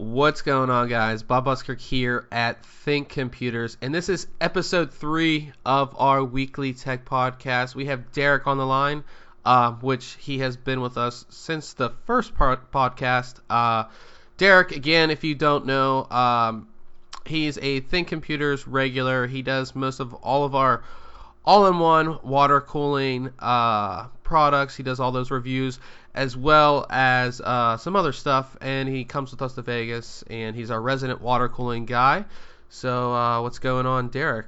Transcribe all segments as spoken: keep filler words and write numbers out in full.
What's going on, guys? Bob Busker here at Think Computers, and this is episode three of our weekly tech podcast. We have Derek on the line, uh, which he has been with us since the first part podcast. Uh, Derek, again, if you don't know, um, he's a Think Computers regular. He does most of all of our all-in-one water cooling uh, products. He does all those reviews as well as uh, some other stuff, and he comes with us to Vegas, and he's our resident water cooling guy. So uh, what's going on, Derek?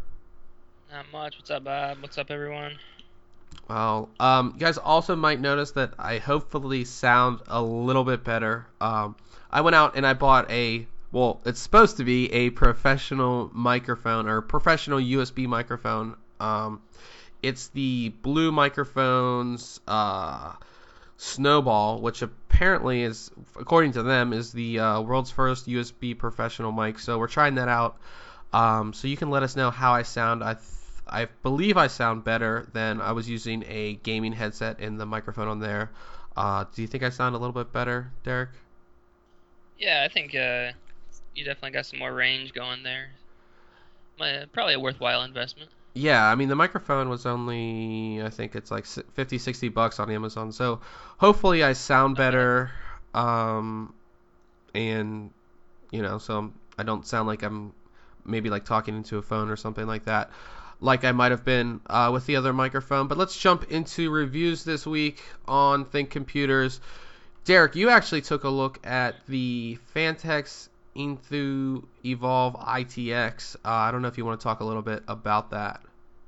Not much. What's up, Bob? What's up, everyone? Well, um, you guys also might notice that I hopefully sound a little bit better. Um, I went out and I bought a, well, it's supposed to be a professional microphone or professional U S B microphone. Um, it's the Blue Microphones uh, Snowball, which apparently is, according to them, is the uh, world's first U S B professional mic. So we're trying that out. Um, so you can let us know how I sound. I th- I believe I sound better than I was using a gaming headset and the microphone on there. Uh, do you think I sound a little bit better, Derek? Yeah, I think uh, you definitely got some more range going there. Uh, probably a worthwhile investment. Yeah, I mean, the microphone was only, I think it's like fifty, sixty bucks on Amazon. So hopefully I sound better. Um, and, you know, so I don't sound like I'm maybe like talking into a phone or something like that, like I might have been uh, with the other microphone. But let's jump into reviews this week on Think Computers. Derek, you actually took a look at the Phanteks Enthoo Evolve I T X. Uh, I don't know if you want to talk a little bit about that.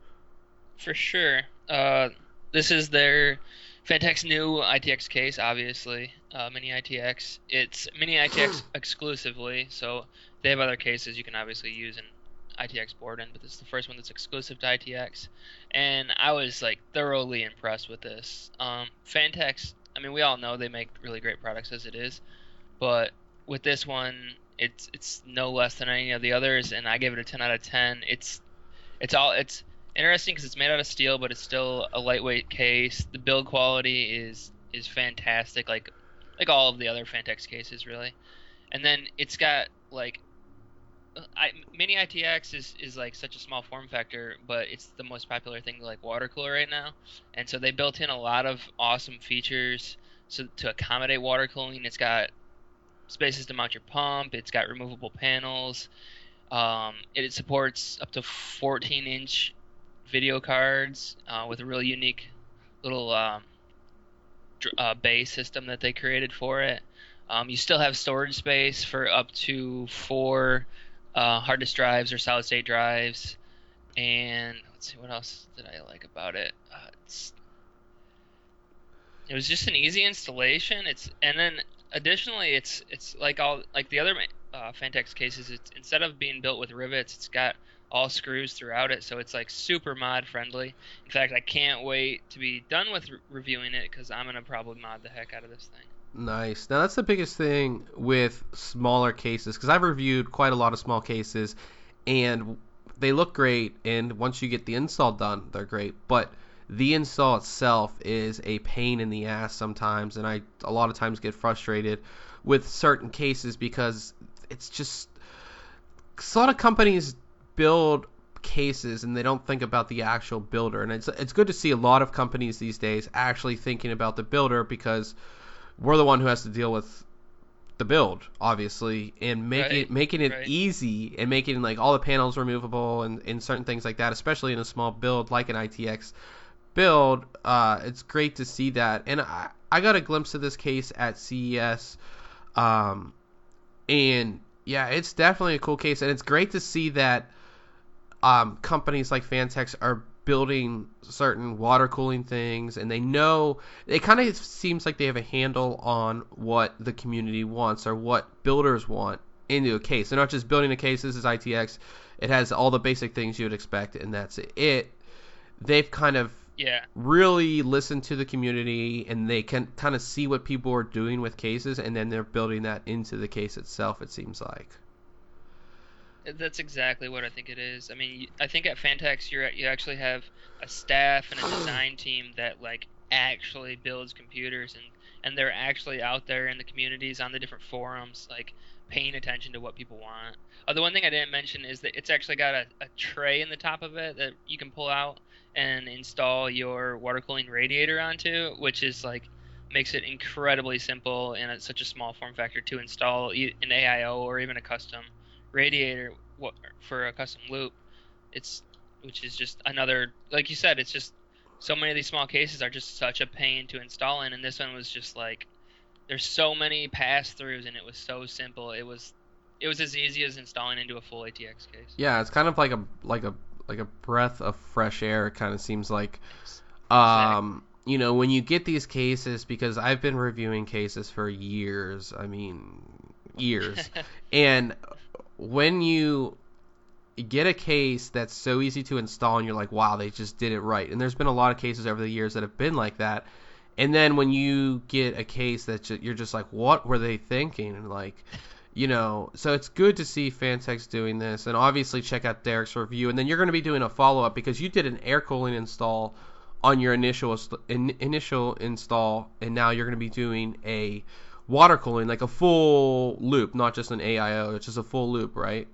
For sure. Uh, this is their Phanteks new I T X case, obviously. Uh, Mini I T X. It's Mini I T X exclusively, so they have other cases you can obviously use an I T X board in, but this is the first one that's exclusive to I T X. And I was like thoroughly impressed with this. Um, Phanteks, I mean, we all know they make really great products as it is, but with this one, it's it's no less than any of the others, and I gave it a ten out of ten. It's it's all it's interesting because it's made out of steel, but it's still a lightweight case. The build quality is is fantastic, like like all of the other Phanteks cases, really. And then it's got like I, Mini I T X is, is like such a small form factor, but it's the most popular thing to like water cooler right now, and so they built in a lot of awesome features so to accommodate water cooling. It's got spaces to mount your pump. It's got removable panels. Um, it supports up to fourteen inch video cards uh, with a really unique little um, dr- uh, bay system that they created for it. Um, you still have storage space for up to four uh, hard disk drives or solid state drives. And let's see, what else did I like about it? Uh, it's, it was just an easy installation. It's and then additionally, it's it's like all like the other uh, Phanteks cases. It's instead of being built with rivets, it's got all screws throughout it, so it's like super mod friendly. In fact, I can't wait to be done with re- reviewing it because I'm gonna probably mod the heck out of this thing. Nice. Now that's the biggest thing with smaller cases, because I've reviewed quite a lot of small cases, and they look great, and once you get the install done, they're great. But the install itself is a pain in the ass sometimes, and I a lot of times get frustrated with certain cases because it's just a lot of companies build cases and they don't think about the actual builder, and it's it's good to see a lot of companies these days actually thinking about the builder, because we're the one who has to deal with the build, obviously, and making Right, making it right. easy and making like all the panels removable and, and certain things like that, especially in a small build like an I T X build. Uh, it's great to see that, and I, I got a glimpse of this case at C E S, um, and yeah, it's definitely a cool case, and it's great to see that um, companies like Phanteks are building certain water cooling things, and they know, it kind of seems like they have a handle on what the community wants or what builders want into a case. They're not just building a case. This is I T X. It has all the basic things you would expect, and that's it. They've kind of Yeah. really listened to the community, and they can kind of see what people are doing with cases, and then they're building that into the case itself, it seems like. That's exactly what I think it is. I mean, I think at Phanteks you you actually have a staff and a design team that like actually builds computers and and they're actually out there in the communities on the different forums, like paying attention to what people want. Oh, the one thing I didn't mention is that it's actually got a, a tray in the top of it that you can pull out and install your water cooling radiator onto, which is like makes it incredibly simple and it's such a small form factor to install an A I O or even a custom radiator for a custom loop. It's which is just another, like you said, it's just so many of these small cases are just such a pain to install in, and this one was just like there's so many pass-throughs and it was so simple. It was it was as easy as installing into a full A T X case. Yeah, it's kind of like a like a like a breath of fresh air. It kind of seems like, um, you know, when you get these cases, because I've been reviewing cases for years. I mean, years, and when you get a case that's so easy to install and you're like, wow, they just did it right. And there's been a lot of cases over the years that have been like that. And then when you get a case that you're just like, what were they thinking? And like, you know, so it's good to see Phanteks doing this. And obviously check out Derek's review. And then you're going to be doing a follow-up because you did an air cooling install on your initial in, initial install. And now you're going to be doing a water cooling, like a full loop, not just an A I O. It's just a full loop, right?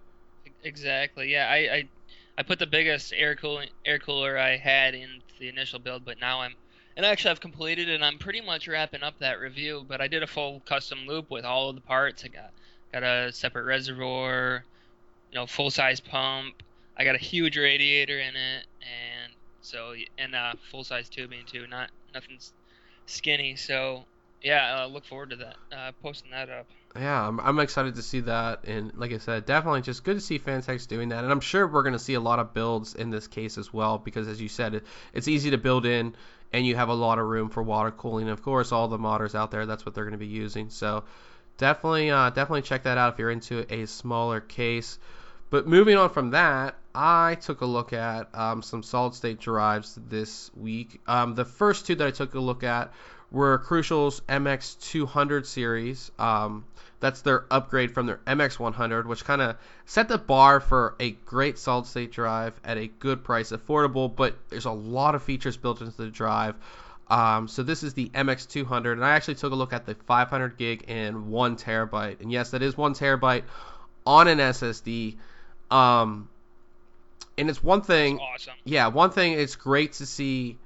Exactly. Yeah, I, I I put the biggest air cooling air cooler I had in the initial build, but now I'm and actually I've completed it and I'm pretty much wrapping up that review. But I did a full custom loop with all of the parts. I got got a separate reservoir, you know, full size pump. I got a huge radiator in it, and so and uh, full size tubing too. Not nothing's skinny. So yeah, I uh, look forward to that. Uh, posting that up. Yeah, I'm, I'm excited to see that, and like I said, definitely just good to see Phanteks doing that, and I'm sure we're going to see a lot of builds in this case as well, because as you said, it, it's easy to build in, and you have a lot of room for water cooling. Of course, all the modders out there, that's what they're going to be using, so definitely, uh, definitely check that out if you're into a smaller case. But moving on from that, I took a look at um, some solid-state drives this week. Um, the first two that I took a look at were Crucial's M X two hundred series. Um, that's their upgrade from their M X one hundred, which kind of set the bar for a great solid-state drive at a good price, affordable, but there's a lot of features built into the drive. Um, so this is the M X two hundred, and I actually took a look at the five hundred gig and one terabyte. And yes, that is one terabyte on an S S D. Um, and it's one thing. That's awesome. Yeah, one thing. It's great to see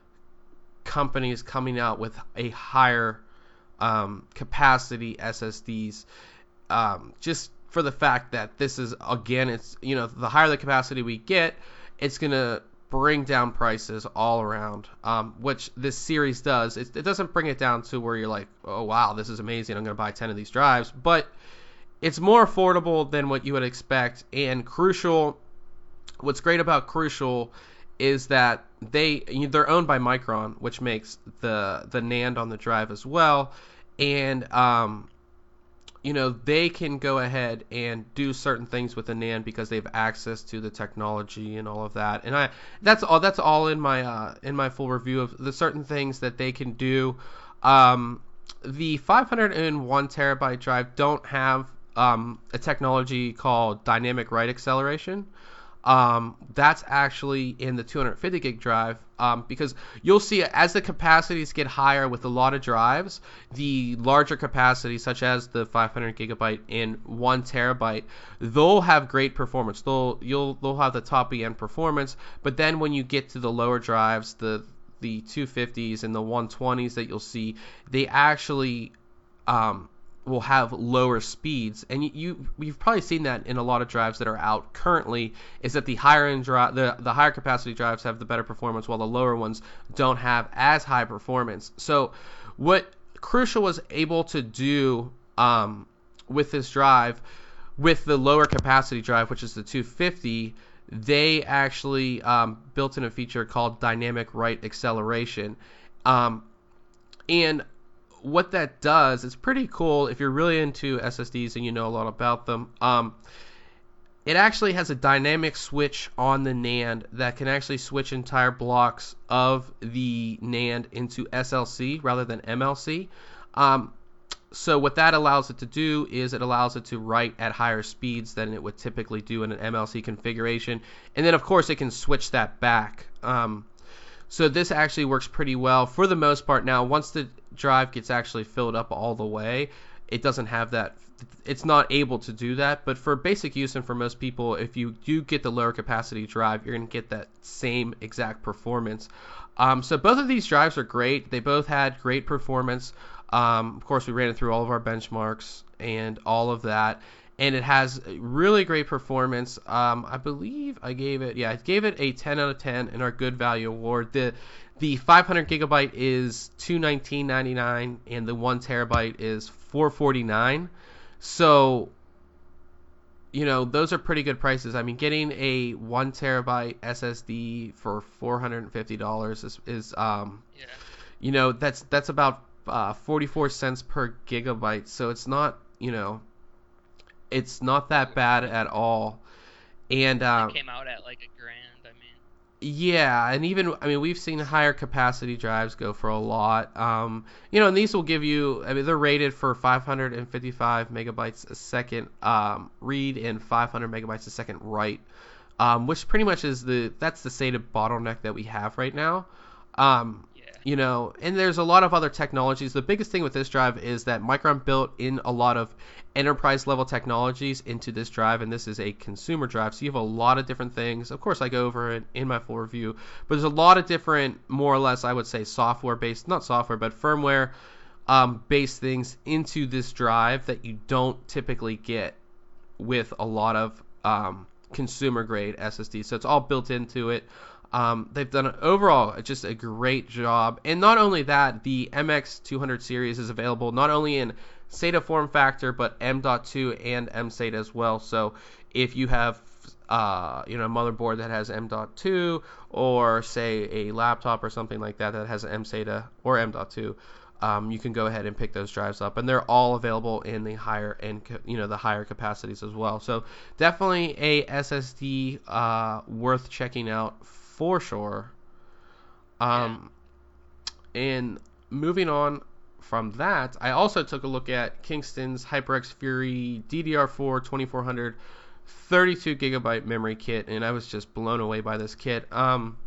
companies coming out with a higher um, capacity S S Ds, um, just for the fact that this is, again, it's, you know, the higher the capacity we get, it's gonna bring down prices all around, um, which this series does. It, it doesn't bring it down to where you're like, oh wow, this is amazing, I'm gonna buy ten of these drives, but it's more affordable than what you would expect. And Crucial, what's great about Crucial is that they they're owned by Micron, which makes the the NAND on the drive as well, and um, you know, they can go ahead and do certain things with the NAND because they have access to the technology and all of that. And I that's all that's all in my uh, in my full review of the certain things that they can do. Um, the five hundred one terabyte drive don't have um, a technology called dynamic write acceleration. Um, that's actually in the two hundred fifty gig drive, um, because you'll see as the capacities get higher with a lot of drives, the larger capacities such as the five hundred gigabyte and one terabyte, they'll have great performance. They'll you'll they'll have the top end performance, but then when you get to the lower drives, the the two fifties and the one twenties that you'll see, they actually um, will have lower speeds, and you, you you've probably seen that in a lot of drives that are out currently, is that the higher end drive, the the higher capacity drives have the better performance, while the lower ones don't have as high performance. So what Crucial was able to do um, with this drive, with the lower capacity drive, which is the two fifty, they actually um, built in a feature called dynamic write acceleration, um, and what that does, it's pretty cool if you're really into S S Ds and you know a lot about them. Um, it actually has a dynamic switch on the NAND that can actually switch entire blocks of the NAND into S L C rather than M L C. Um, so what that allows it to do is it allows it to write at higher speeds than it would typically do in an M L C configuration. And then, of course, it can switch that back. Um, So this actually works pretty well for the most part. Now, once the drive gets actually filled up all the way, it doesn't have that. It's not able to do that. But for basic use and for most people, if you do get the lower capacity drive, you're going to get that same exact performance. Um, so both of these drives are great. They both had great performance. Um, of course, we ran it through all of our benchmarks and all of that. And it has really great performance. Um, I believe I gave it, yeah, I gave it a ten out of ten in our Good Value Award. The the five hundred gigabyte is two hundred nineteen dollars and ninety-nine cents, and the one terabyte is four hundred forty-nine dollars. So, you know, those are pretty good prices. I mean, getting a one terabyte S S D for four hundred fifty dollars is, is um, Yeah. you know, that's that's about uh, forty-four cents per gigabyte. So it's not, you know. It's not that bad at all. And um, It came out at like a grand, I mean. yeah, and even, I mean, we've seen higher capacity drives go for a lot. Um, you know, and these will give you, I mean, they're rated for five hundred fifty-five megabytes a second um, read and five hundred megabytes a second write, um, which pretty much is the, that's the stated bottleneck that we have right now. Um, Yeah. You know, and there's a lot of other technologies. The biggest thing with this drive is that Micron built in a lot of enterprise level technologies into this drive, and this is a consumer drive, so you have a lot of different things. Of course, I go over it in my full review, but there's a lot of different, more or less, I would say, software based, not software, but firmware um, based things into this drive that you don't typically get with a lot of um, consumer grade S S Ds. So it's all built into it. Um, they've done overall just a great job, and not only that, the M X two hundred series is available not only in SATA form factor, but M dot two and M SATA as well. So if you have uh, you know, a motherboard that has M dot two, or say a laptop or something like that that has M SATA or M dot two, um, you can go ahead and pick those drives up, and they're all available in the higher end, you know, the higher capacities as well. So definitely a S S D uh, worth checking out for sure. Um, yeah. And moving on from that, I also took a look at Kingston's HyperX Fury D D R four twenty-four hundred thirty-two gigabyte memory kit, and I was just blown away by this kit. Um,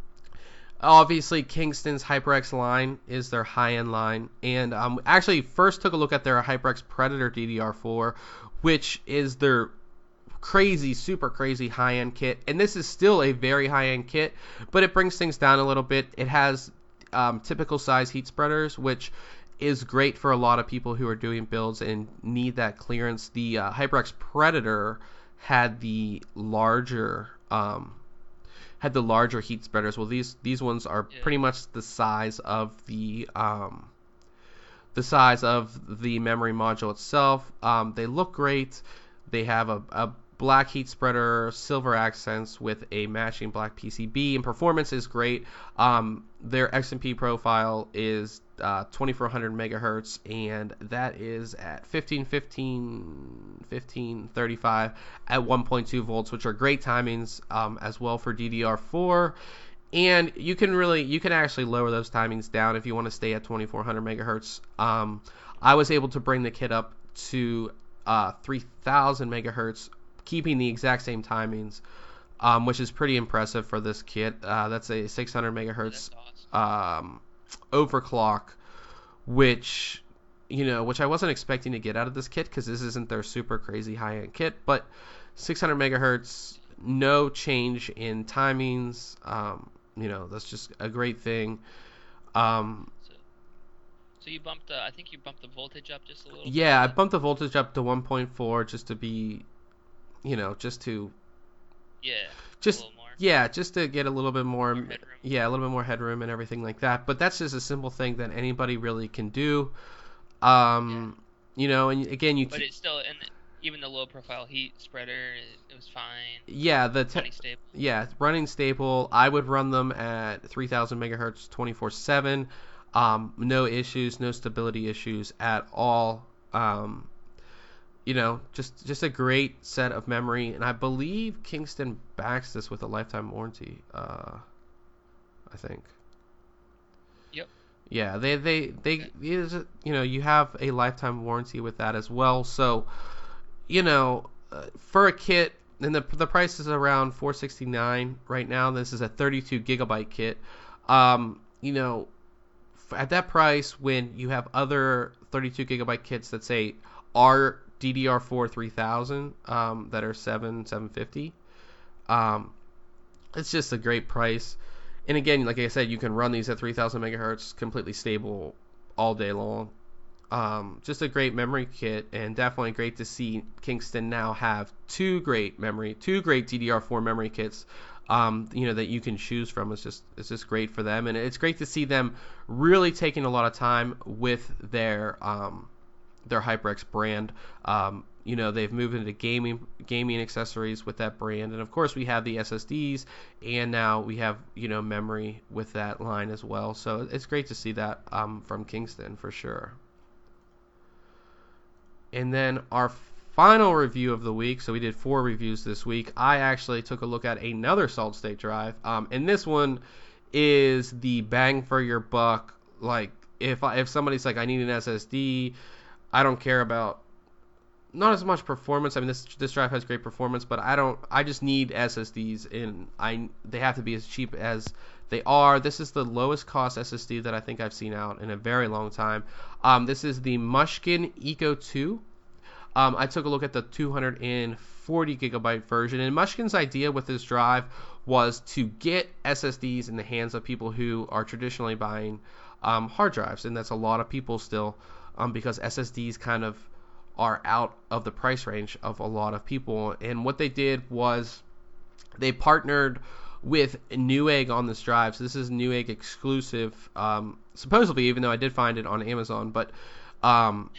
obviously, Kingston's HyperX line is their high-end line, and um, actually first took a look at their HyperX Predator D D R four, which is their crazy, super crazy high-end kit, and this is still a very high-end kit, but it brings things down a little bit. It has um, typical size heat spreaders, which is great for a lot of people who are doing builds and need that clearance. The uh, HyperX Predator had the larger um, had the larger heat spreaders. Well, these these ones are Yeah. pretty much the size of the um, the size of the memory module itself. Um, they look great. They have a, a black heat spreader, silver accents with a matching black P C B, and performance is great. Um, their X M P profile is uh, twenty-four hundred megahertz, and that is at fifteen fifteen, fifteen thirty-five at one point two volts, which are great timings um, as well for D D R four. And you can really, you can actually lower those timings down if you want to stay at twenty-four hundred megahertz. Um, I was able to bring the kit up to uh, three thousand megahertz, keeping the exact same timings, um, which is pretty impressive for this kit. Uh, that's a six hundred megahertz That's awesome. um, overclock, which, you know, which I wasn't expecting to get out of this kit because this isn't their super crazy high-end kit, but six hundred megahertz, no change in timings. Um, you know, that's just a great thing. Um, So, so you bumped the, I think you bumped the voltage up just a little yeah, I bit. bumped the voltage up to one point four just to be, you know, just to Yeah. just a little more. yeah, just to get a little bit more, More headroom. yeah, a little bit more headroom and everything like that. But that's just a simple thing that anybody really can do. Um, you know, and again, you But ke- it's still, and even the low profile heat spreader, it, it was fine. yeah, the te- Running stable. yeah, running stable. I would run them at three thousand megahertz twenty-four seven. Um, no issues, no stability issues at all. Um, you know, just just a great set of memory, and I believe Kingston backs this with a lifetime warranty. Uh, I think. Yep. Yeah, they they they Okay. is you know, you have a lifetime warranty with that as well. So, you know, uh, for a kit, and the the price is around four sixty-nine right now. This is a thirty-two gigabyte kit. Um, you know, at that price, when you have other thirty-two gigabyte kits that say are D D R four three thousand, um, that are seven seven fifty, um, it's just a great price. And again, like I said, you can run these at three thousand megahertz completely stable all day long. Um, just a great memory kit, and definitely great to see Kingston now have two great memory, two great D D R four memory kits, um, you know, that you can choose from. It's just it's just great for them, and it's great to see them really taking a lot of time with their um, their HyperX brand. Um, you know, they've moved into gaming gaming accessories with that brand, and of course we have the S S Ds, and now we have, you know, memory with that line as well. So it's great to see that um, from Kingston for sure. And then our final review of the week, so we did four reviews this week. I actually took a look at another solid state drive, um, and this one is the bang for your buck. Like, if I, if somebody's like, I need an S S D, I don't care about not as much performance. I mean, this this drive has great performance, but I don't. I just need S S Ds, and I they have to be as cheap as they are. This is the lowest cost S S D that I think I've seen out in a very long time. Um, this is the Mushkin Eco two. Um, I took a look at the two hundred forty gigabyte version, and Mushkin's idea with this drive was to get S S Ds in the hands of people who are traditionally buying um, hard drives, and that's a lot of people still, um, because S S Ds kind of are out of the price range of a lot of people. And what they did was they partnered with Newegg on this drive. So this is Newegg exclusive, um, supposedly, even though I did find it on Amazon, but um,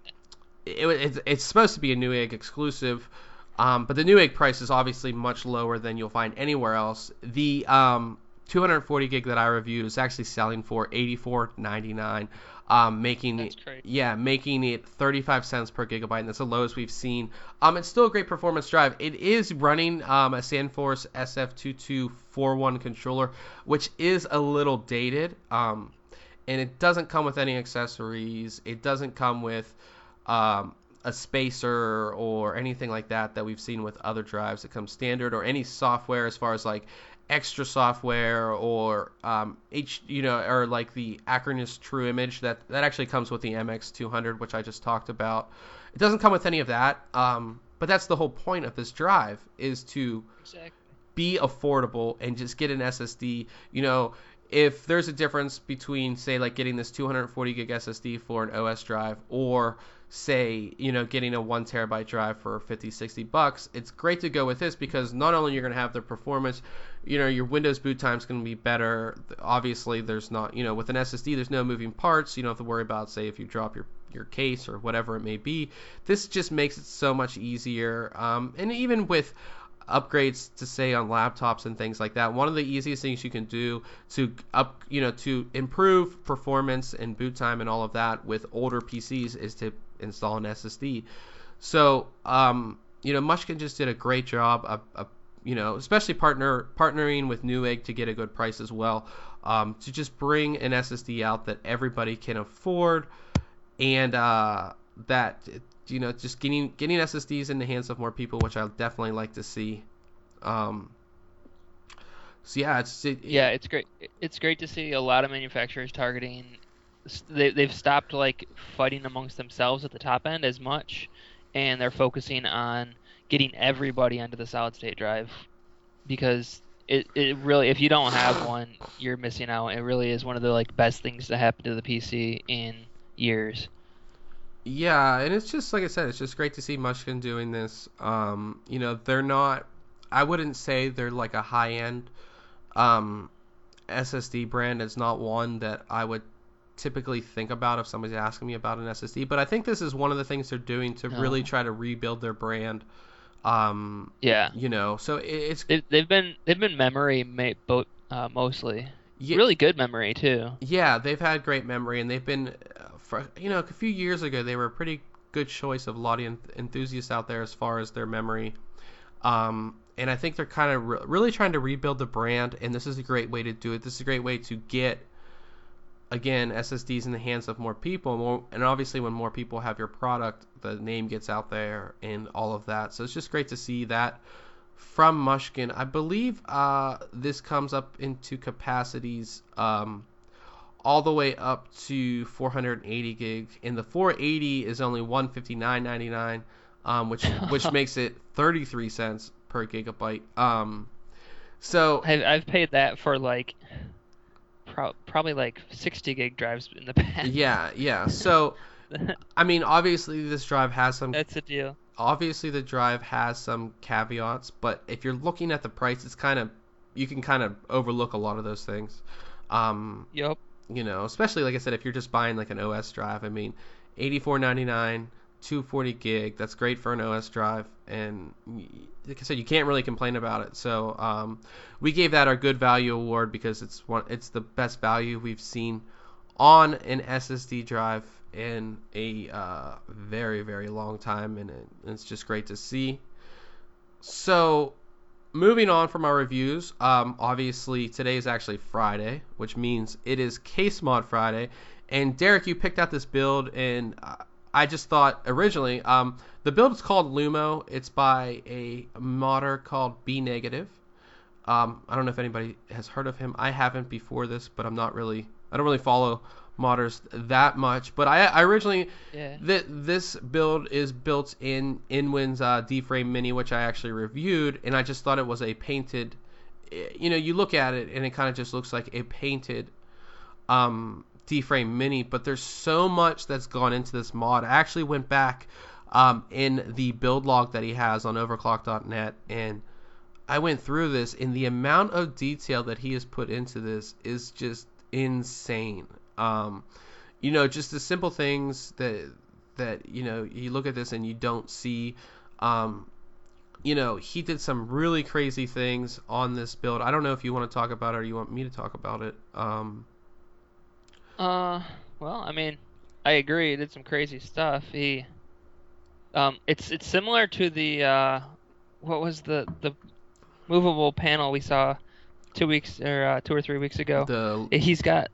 it, it, it's supposed to be a Newegg exclusive. Um, but the Newegg price is obviously much lower than you'll find anywhere else. The um, two hundred forty gig that I reviewed is actually selling for eighty-four ninety-nine. Um, making That's it, crazy. yeah, making it thirty-five cents per gigabyte, and that's the lowest we've seen. Um, it's still a great performance drive. It is running um, a SandForce S F two two four one controller, which is a little dated. Um, and it doesn't come with any accessories. It doesn't come with um, a spacer or anything like that that we've seen with other drives. It comes standard, or any software as far as like extra software or um, H, you know, or like the Acronis True Image that that actually comes with the M X two hundred, which I just talked about. It doesn't come with any of that, um, but that's the whole point of this drive, is to Exactly. be affordable and just get an S S D. You know, if there's a difference between, say, like getting this two hundred forty gig S S D for an O S drive, or say, you know, getting a one terabyte drive for fifty, sixty bucks, it's great to go with this, because not only you're going to have the performance, you know, your Windows boot time is going to be better. Obviously, there's not, you know, with an S S D, there's no moving parts. You don't have to worry about, say, if you drop your, your case or whatever it may be. This just makes it so much easier. Um, and even with upgrades to, say, on laptops and things like that, one of the easiest things you can do to up, you know, to improve performance and boot time and all of that with older P Cs is to install an S S D. So, um, you know, Mushkin just did a great job of, of you know, especially partner partnering with Newegg to get a good price as well, um, to just bring an S S D out that everybody can afford, and uh, that, you know, just getting getting S S Ds in the hands of more people, which I definitely like to see. Um, so yeah, it's it, Yeah, it's great. It's great to see a lot of manufacturers targeting. They they've stopped like fighting amongst themselves at the top end as much, and they're focusing on getting everybody onto the solid state drive, because it it really, if you don't have one, you're missing out. It really is one of the like best things to happen to the P C in years. Yeah, and it's just like I said, it's just great to see Mushkin doing this. Um, you know, they're not, I wouldn't say they're like a high end um, S S D brand. It's not one that I would typically think about if somebody's asking me about an S S D, but I think this is one of the things they're doing to No. really try to rebuild their brand. Um, Yeah, you know, so it, it's they've they've been they've been memory ma- bo- uh, mostly yeah, really good memory too. yeah, they've had great memory, and they've been, uh, for, you know, a few years ago they were a pretty good choice of a lot of en- enthusiasts out there as far as their memory. Um, and I think they're kind of re- really trying to rebuild the brand, and this is a great way to do it. This is a great way to get, again, S S Ds in the hands of more people, more, and obviously when more people have your product, the name gets out there and all of that. So it's just great to see that from Mushkin. I believe uh, this comes up into capacities um, all the way up to four hundred eighty gigs, and the four eighty is only one fifty-nine ninety-nine, um, which which makes it thirty-three cents per gigabyte. Um, so I've I've paid that for like pro- probably like sixty gig drives in the past. yeah, yeah. So I mean, obviously this drive has some. That's a deal. Obviously the drive has some caveats, but if you're looking at the price, it's kind of you can kind of overlook a lot of those things. Um, Yup. you know, especially like I said, if you're just buying like an O S drive, I mean, eighty-four ninety-nine, two forty gig, that's great for an O S drive, and like I said, you can't really complain about it. So um, we gave that our good value award because it's one, it's the best value we've seen on an S S D drive in a uh, very very long time, and it, it's just great to see. So moving on from our reviews, um, obviously today is actually Friday, which means it is Case Mod Friday. And Derek, you picked out this build, and uh, I just thought originally, um, the build is called Lumo. It's by a modder called B Negative. Um, I don't know if anybody has heard of him. I haven't before this, but I'm not really, I don't really follow modders that much. But I, I originally, Yeah. th- this build is built in InWin's uh, D-Frame Mini, which I actually reviewed, and I just thought it was a painted, you know, you look at it and it kind of just looks like a painted um, D-Frame Mini, but there's so much that's gone into this mod. I actually went back um, in the build log that he has on overclock dot net, and I went through this, and the amount of detail that he has put into this is just insane. Um, you know, just the simple things that that you know you look at this and you don't see. Um, you know, he did some really crazy things on this build. I don't know if you want to talk about it or you want me to talk about it. Um, Uh, well, I mean, I agree. He did some crazy stuff. He, um, it's it's similar to the uh, what was the the movable panel we saw two weeks or uh, two or three weeks ago. the He's got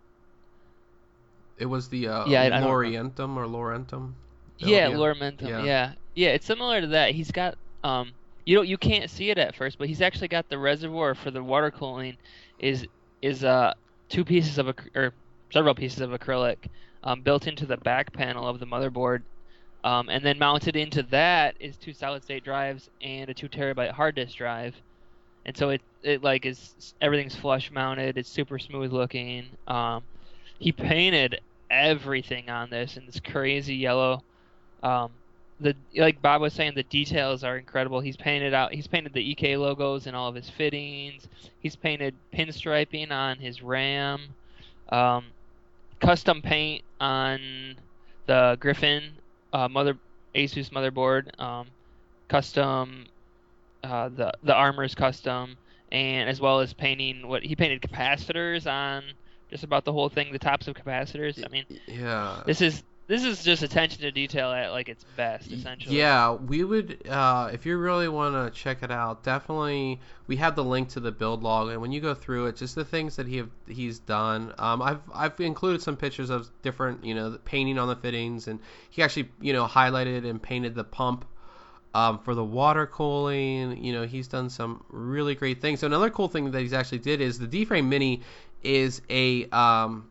it was the uh, Yeah, I- I don't know. Lorientum or Laurentum. build, yeah, Lormentum. Yeah. Yeah. yeah, It's similar to that. He's got um, you know, you can't see it at first, but he's actually got the reservoir for the water cooling is is uh two pieces of ac- or several pieces of acrylic um, built into the back panel of the motherboard. Um, and then mounted into that is two solid state drives and a two terabyte hard disk drive. And so it, it like is everything's flush mounted. It's super smooth looking. Um, he painted everything on this in this crazy yellow. Um, the like Bob was saying, the details are incredible. He's painted out. He's painted the E K logos in all of his fittings. He's painted pinstriping on his RAM. Um, custom paint on the Griffin uh, mother Asus motherboard. Um, custom. Uh, the the armor's custom, and as well as painting what he painted capacitors on just about the whole thing, the tops of capacitors. I mean, Yeah. this is this is just attention to detail at like its best, essentially. Yeah, we would, uh, if you really want to check it out, definitely, we have the link to the build log, and when you go through it, just the things that he have, he's done, um, I've I've included some pictures of different, you know, the painting on the fittings, and he actually, you know, highlighted and painted the pump um, for the water cooling. You know, he's done some really great things. So another cool thing that he's actually did is the D-Frame Mini is a um,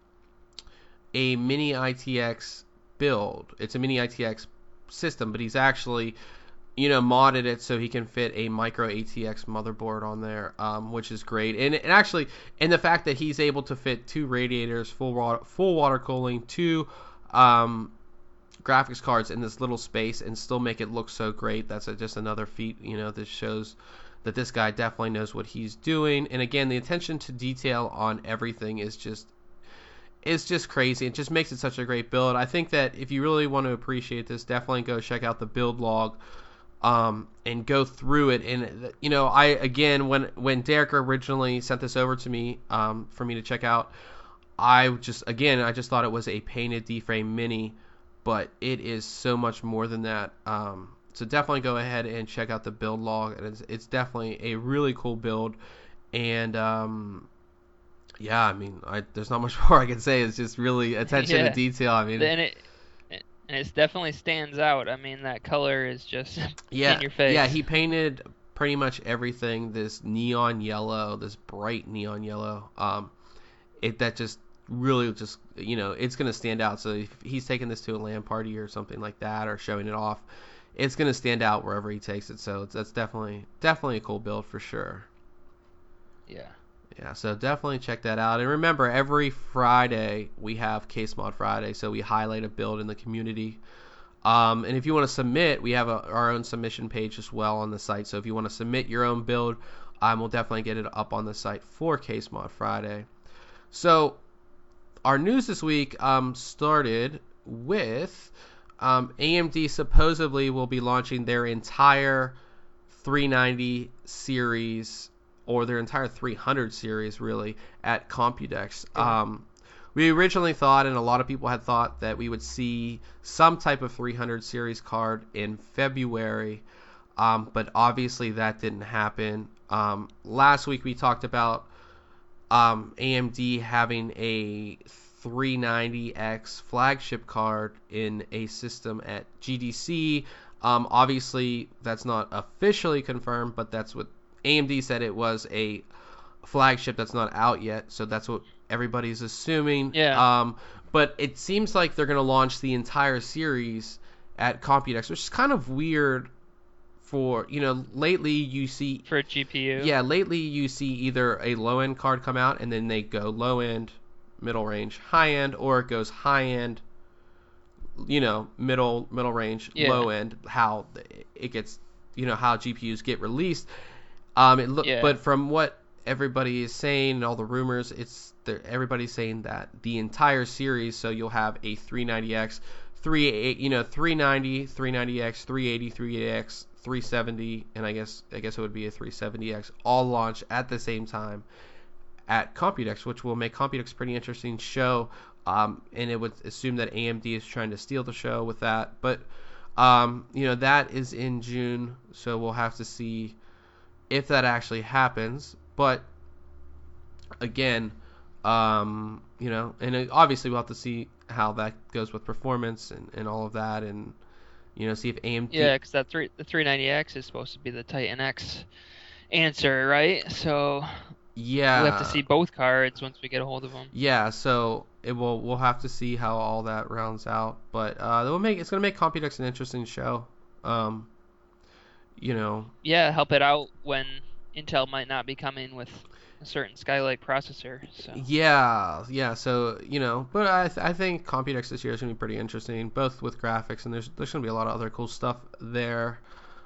a mini I T X build. It's a mini I T X system, but he's actually, you know, modded it so he can fit a micro A T X motherboard on there, um, which is great. And, and actually, and the fact that he's able to fit two radiators, full water, full water cooling, two um, graphics cards in this little space, and still make it look so great. That's a, just another feat. You know, this shows that this guy definitely knows what he's doing. And again, the attention to detail on everything is just It's just crazy. It just makes it such a great build. I think that if you really want to appreciate this, definitely go check out the build log um, and go through it. And, you know, I, again, when, when Derek originally sent this over to me um, for me to check out, I just, again, I just thought it was a painted D-Frame Mini, but it is so much more than that. Um, so definitely go ahead and check out the build log. And it's, it's definitely a really cool build. And, um, yeah, I mean, I, there's not much more I can say. It's just really attention Yeah. to detail. I mean, And it and it definitely stands out. I mean, that color is just yeah, in your face. yeah. He painted pretty much everything this neon yellow, this bright neon yellow. Um, it that just really just, you know, it's going to stand out. So if he's taking this to a LAN party or something like that, or showing it off, it's going to stand out wherever he takes it. So it's, that's definitely definitely a cool build for sure. Yeah. Yeah, so definitely check that out. And remember, every Friday we have Case Mod Friday, so we highlight a build in the community. Um, and if you want to submit, we have a, our own submission page as well on the site. So if you want to submit your own build, um, we'll definitely get it up on the site for Case Mod Friday. So our news this week um, started with um, A M D supposedly will be launching their entire three ninety series, or their entire three hundred series, really, at Computex. Um, we originally thought, and a lot of people had thought, that we would see some type of three hundred series card in February, um, but obviously that didn't happen. Um, last week we talked about um, A M D having a three ninety X flagship card in a system at G D C. Um, obviously, that's not officially confirmed, but that's what A M D said. It was a flagship that's not out yet, so that's what everybody's assuming. Yeah. Um, but it seems like they're going to launch the entire series at Computex, which is kind of weird. For, you know, lately you see for a G P U. Yeah, lately you see either a low end card come out and then they go low end, middle range, high end, or it goes high end, you know, middle middle range, Yeah. low end. How it gets, you know, how G P Us get released. Um, it look, Yeah. but from what everybody is saying and all the rumors, it's everybody's saying that the entire series. So you'll have a three ninety X, three you know, three ninety, three ninety X, three eighty, three eighty X, three seventy, and I guess I guess it would be a three seventy X, all launch at the same time at Computex, which will make Computex a pretty interesting show. Um, and it would assume that A M D is trying to steal the show with that, but um, you know, that is in June, so we'll have to see if that actually happens. But again, um, you know, and it, obviously we'll have to see how that goes with performance and, and all of that, and you know, see if A M D. Yeah, because that three the three ninety X is supposed to be the Titan X answer, right? So yeah, we'll have to see both cards once we get a hold of them. Yeah, so it will. We'll have to see how all that rounds out, but uh, it will make it's gonna make Computex an interesting show. Um, you know. Yeah, help it out when Intel might not be coming with a certain Skylake processor. So. Yeah, yeah. So you know, but I th- I think Computex this year is gonna be pretty interesting, both with graphics and there's there's gonna be a lot of other cool stuff there.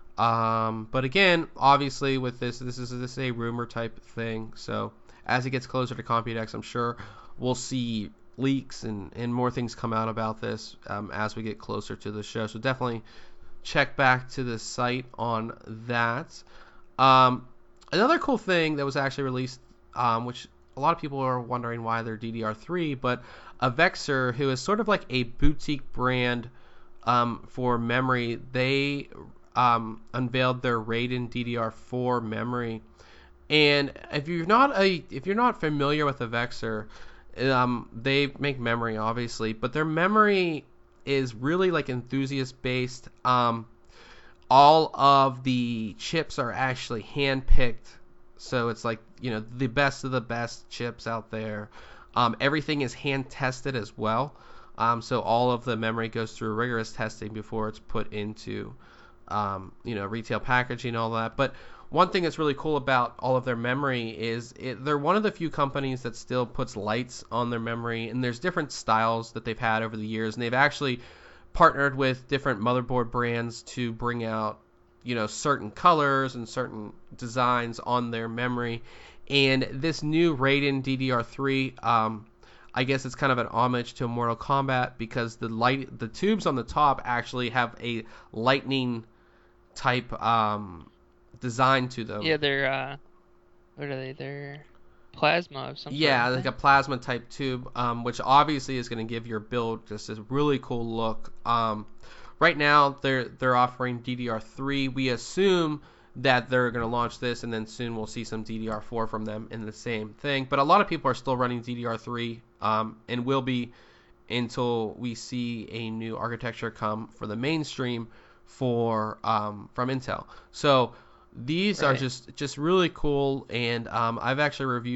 Um, but again, obviously with this, this is this is a rumor type thing. So as it gets closer to Computex, I'm sure we'll see leaks and, and more things come out about this um, as we get closer to the show. So definitely check back to the site on that. Um, another cool thing that was actually released, um, which a lot of people are wondering why they're D D R three, but Avexor, who is sort of like a boutique brand um, for memory, they um, unveiled their Radeon D D R four memory. And if you're not a if you're not familiar with Avexor, um, they make memory obviously, but their memory is really like enthusiast based. Um, all of the chips are actually hand picked, so it's like, you know, the best of the best chips out there. Um, everything is hand tested as well, um, so all of the memory goes through rigorous testing before it's put into um, you know, retail packaging and all that. But one thing that's really cool about all of their memory is it, they're one of the few companies that still puts lights on their memory, and there's different styles that they've had over the years, and they've actually partnered with different motherboard brands to bring out, you know, certain colors and certain designs on their memory. And this new Radeon D D R three, um, I guess it's kind of an homage to Mortal Kombat, because the light, the tubes on the top actually have a lightning type um, design to them. Yeah, they're uh, what are they? They're plasma of some Yeah, sort. like a plasma type tube, um, which obviously is going to give your build just a really cool look. Um, right now, they're they're offering D D R three. We assume that they're going to launch this, and then soon we'll see some D D R four from them in the same thing. But a lot of people are still running D D R three, um, and will be until we see a new architecture come for the mainstream for um, from Intel. So these Right. are just just really cool, and um, I've actually reviewed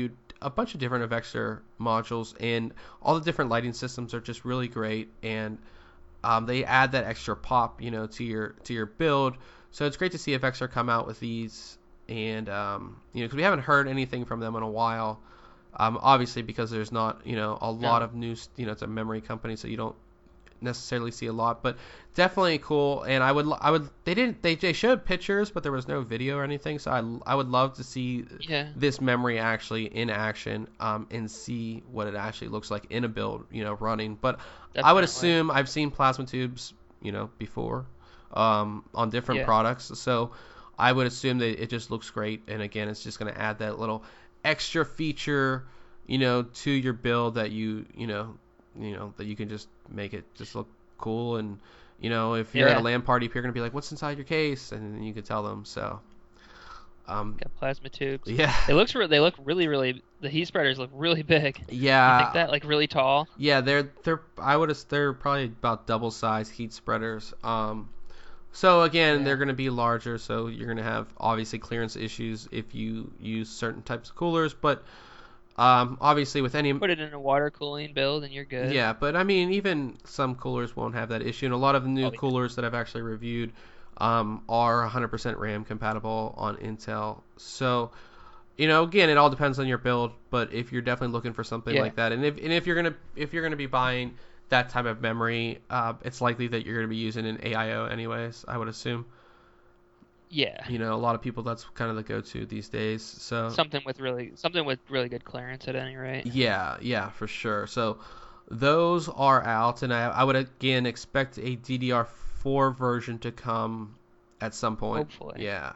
a bunch of different Avexor modules, and all the different lighting systems are just really great, and um, they add that extra pop, you know, to your to your build. So it's great to see Avexor come out with these, and um, you know, because we haven't heard anything from them in a while. Um, obviously, because there's not, you know, a lot No. of news. You know, it's a memory company, so you don't necessarily see a lot, but definitely cool. And I would, I would, they didn't, they, they showed pictures, but there was no video or anything. So I, I would love to see Yeah. this memory actually in action, um, and see what it actually looks like in a build, you know, running. But I would Definitely. assume I've seen plasma tubes, you know, before, um, on different Yeah. products. So I would assume that it just looks great. And again, it's just going to add that little extra feature, you know, to your build that you, you know, you know, that you can just make it just look cool. And, you know, if you're at Yeah. a LAN party, people are going to be like, what's inside your case? And then you can tell them. So, um, Got plasma tubes. yeah. It looks re- they look really really the heat spreaders look really big. You Yeah. think that like really tall? Yeah, they're they're I would have they're probably about double size heat spreaders. Um, so again, Yeah. they're going to be larger, so you're going to have obviously clearance issues if you use certain types of coolers. But um, obviously with any Put it in a water cooling build and you're good. yeah, but I mean even some coolers won't have that issue, and a lot of the new Oh, yeah. coolers that I've actually reviewed um, are one hundred percent RAM compatible on Intel. So you know, again, it all depends on your build, but if you're definitely looking for something Yeah. like that, and if and if you're gonna if you're gonna be buying that type of memory, uh, it's likely that you're gonna be using an A I O anyways. I would assume. Yeah. You know, a lot of people that's kind of the go-to these days. So Something with really something with really good clearance at any rate. yeah, yeah, for sure. So those are out, and I I would again expect a D D R four version to come at some point. Hopefully. Yeah.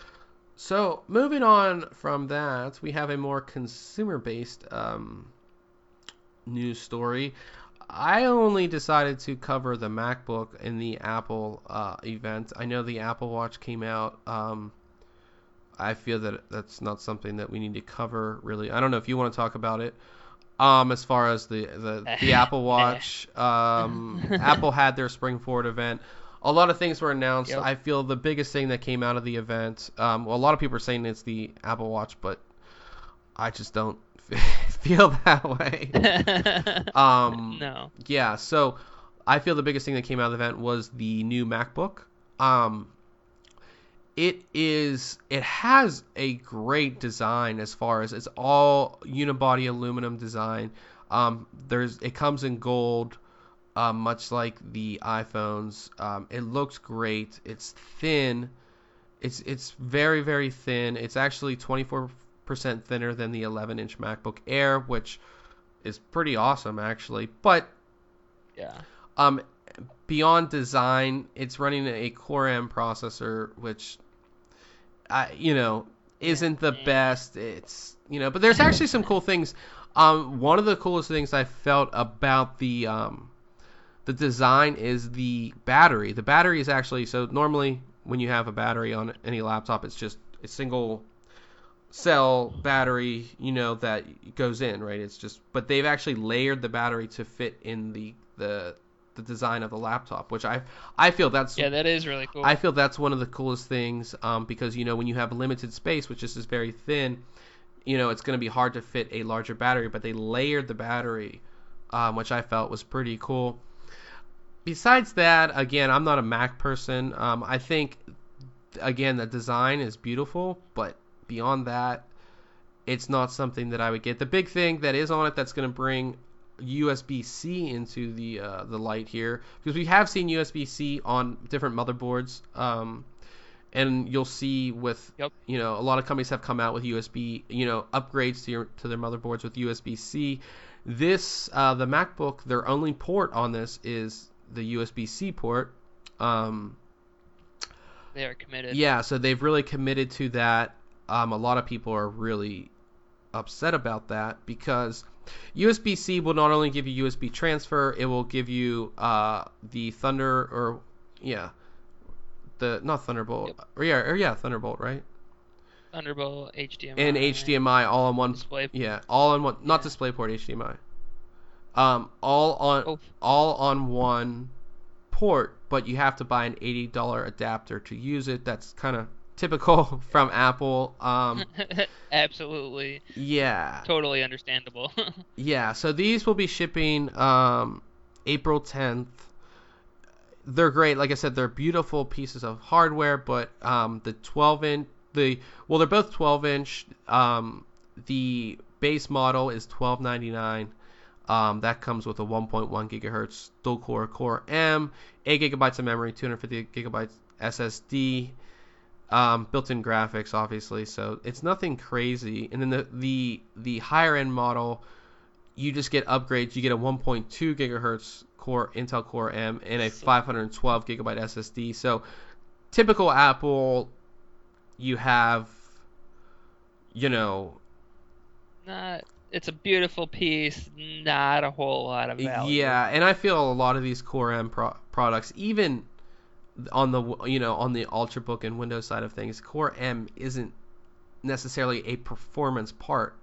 So moving on from that, we have a more consumer-based um, news story. I only decided to cover the MacBook in the Apple uh, event. I know the Apple Watch came out. Um, I feel that that's not something that we need to cover really. I don't know if you want to talk about it. Um, as far as the the, the Apple Watch, um, Apple had their Spring Forward event. A lot of things were announced. Yep. I feel the biggest thing that came out of the event, um, well, a lot of people are saying it's the Apple Watch, but I just don't feel that way. Um, No. Yeah, so I feel the biggest thing that came out of the event was the new MacBook. Um, it is, it has a great design as far as it's all unibody aluminum design. Um, there's, it comes in gold. Um, much like the iPhones, um, it looks great. It's thin. It's it's very very thin. It's actually twenty-four percent thinner than the eleven inch MacBook Air, which is pretty awesome actually. But Yeah. um, beyond design, it's running a Core M processor, which I you know isn't the Yeah. best. It's you know, but there's actually some cool things. Um, one of the coolest things I felt about the um the design is the battery. The battery is actually, so normally when you have a battery on any laptop, it's just a single cell battery, you know, that goes in, right? It's just, but they've actually layered the battery to fit in the the the design of the laptop, which I I feel that's Yeah, that is really cool. I feel that's one of the coolest things, um, because you know when you have limited space, which just is very thin, you know it's going to be hard to fit a larger battery, but they layered the battery, um, which I felt was pretty cool. Besides that, again, I'm not a Mac person. Um, I think, again, the design is beautiful, but beyond that, it's not something that I would get. The big thing that is on it that's going to bring U S B C into the uh, the light here, because we have seen U S B C on different motherboards, um, and you'll see with Yep. you know a lot of companies have come out with U S B, you know, upgrades to your to their motherboards with U S B C. This uh, the MacBook, their only port on this is the U S B C port. Um, They are committed. yeah, so they've really committed to that. Um, a lot of people are really upset about that because U S B C will not only give you U S B transfer, it will give you uh, the Thunder or yeah, the not Thunderbolt Yep. or yeah or yeah Thunderbolt, right? Thunderbolt, H D M I, And H D M I all in one. Display. Yeah, all in one. Not Yeah. DisplayPort, H D M I. Um, all on Oh. all on one port, but you have to buy an eighty dollar adapter to use it. That's kind of typical from Apple. Um, Absolutely. yeah, Totally understandable. yeah. So these will be shipping um, April tenth. They're great. Like I said, they're beautiful pieces of hardware, but um, the twelve inch, the well, they're both twelve inch. Um, the base model is twelve ninety-nine. Um, that comes with a one point one gigahertz dual core Core M, eight gigabytes of memory, two hundred fifty gigabytes S S D, um, built-in graphics, obviously. So it's nothing crazy. And then the the the higher end model, you just get upgrades. You get a one point two gigahertz Core Intel Core M and a five hundred twelve gigabyte S S D. So typical Apple, you have, you know, Not. It's a beautiful piece, not a whole lot of value. yeah, and I feel a lot of these Core M pro- products, even on the you know on the Ultrabook and Windows side of things, Core M isn't necessarily a performance part.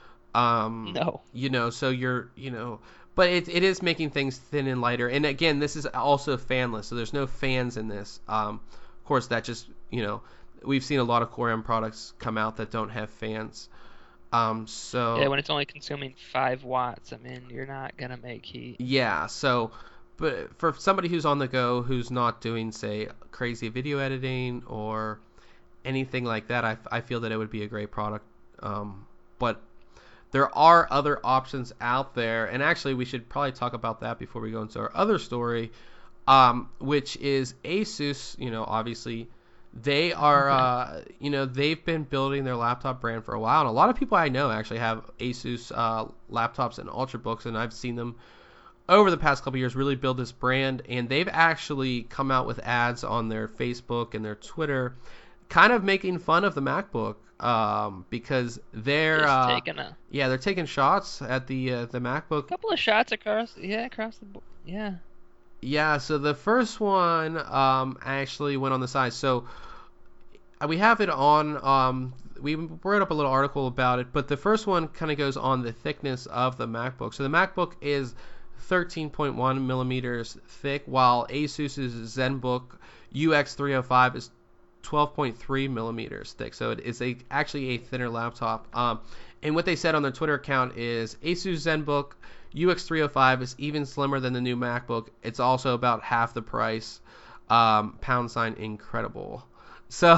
Um, No. You know, so you're you know, but it it is making things thin and lighter. And again, this is also fanless, so there's no fans in this. Um, of course, that just you know we've seen a lot of Core M products come out that don't have fans. Um, so Yeah, when it's only consuming five watts, I mean, you're not gonna make heat. yeah, so but for somebody who's on the go, who's not doing say crazy video editing or anything like that, I, I feel that it would be a great product. Um, but there are other options out there, and actually we should probably talk about that before we go into our other story, um, which is Asus. You know, obviously they are, uh, you know, they've been building their laptop brand for a while, and a lot of people I know actually have Asus uh, laptops and Ultrabooks, and I've seen them over the past couple years really build this brand, and they've actually come out with ads on their Facebook and their Twitter, kind of making fun of the MacBook, um, because they're Just uh, taking a yeah they're taking shots at the uh, the MacBook. couple of shots across, yeah, across the board. Yeah. Yeah, so the first one um, actually went on the side. So uh, we have it on. Um, we wrote up a little article about it, but the first one kind of goes on the thickness of the MacBook. So the MacBook is thirteen point one millimeters thick, while Asus's ZenBook U X three oh five is twelve point three millimeters thick. So it is a actually a thinner laptop. Um, and what they said on their Twitter account is Asus ZenBook U X three oh five is even slimmer than the new MacBook. It's also about half the price. Um, pound sign incredible. So,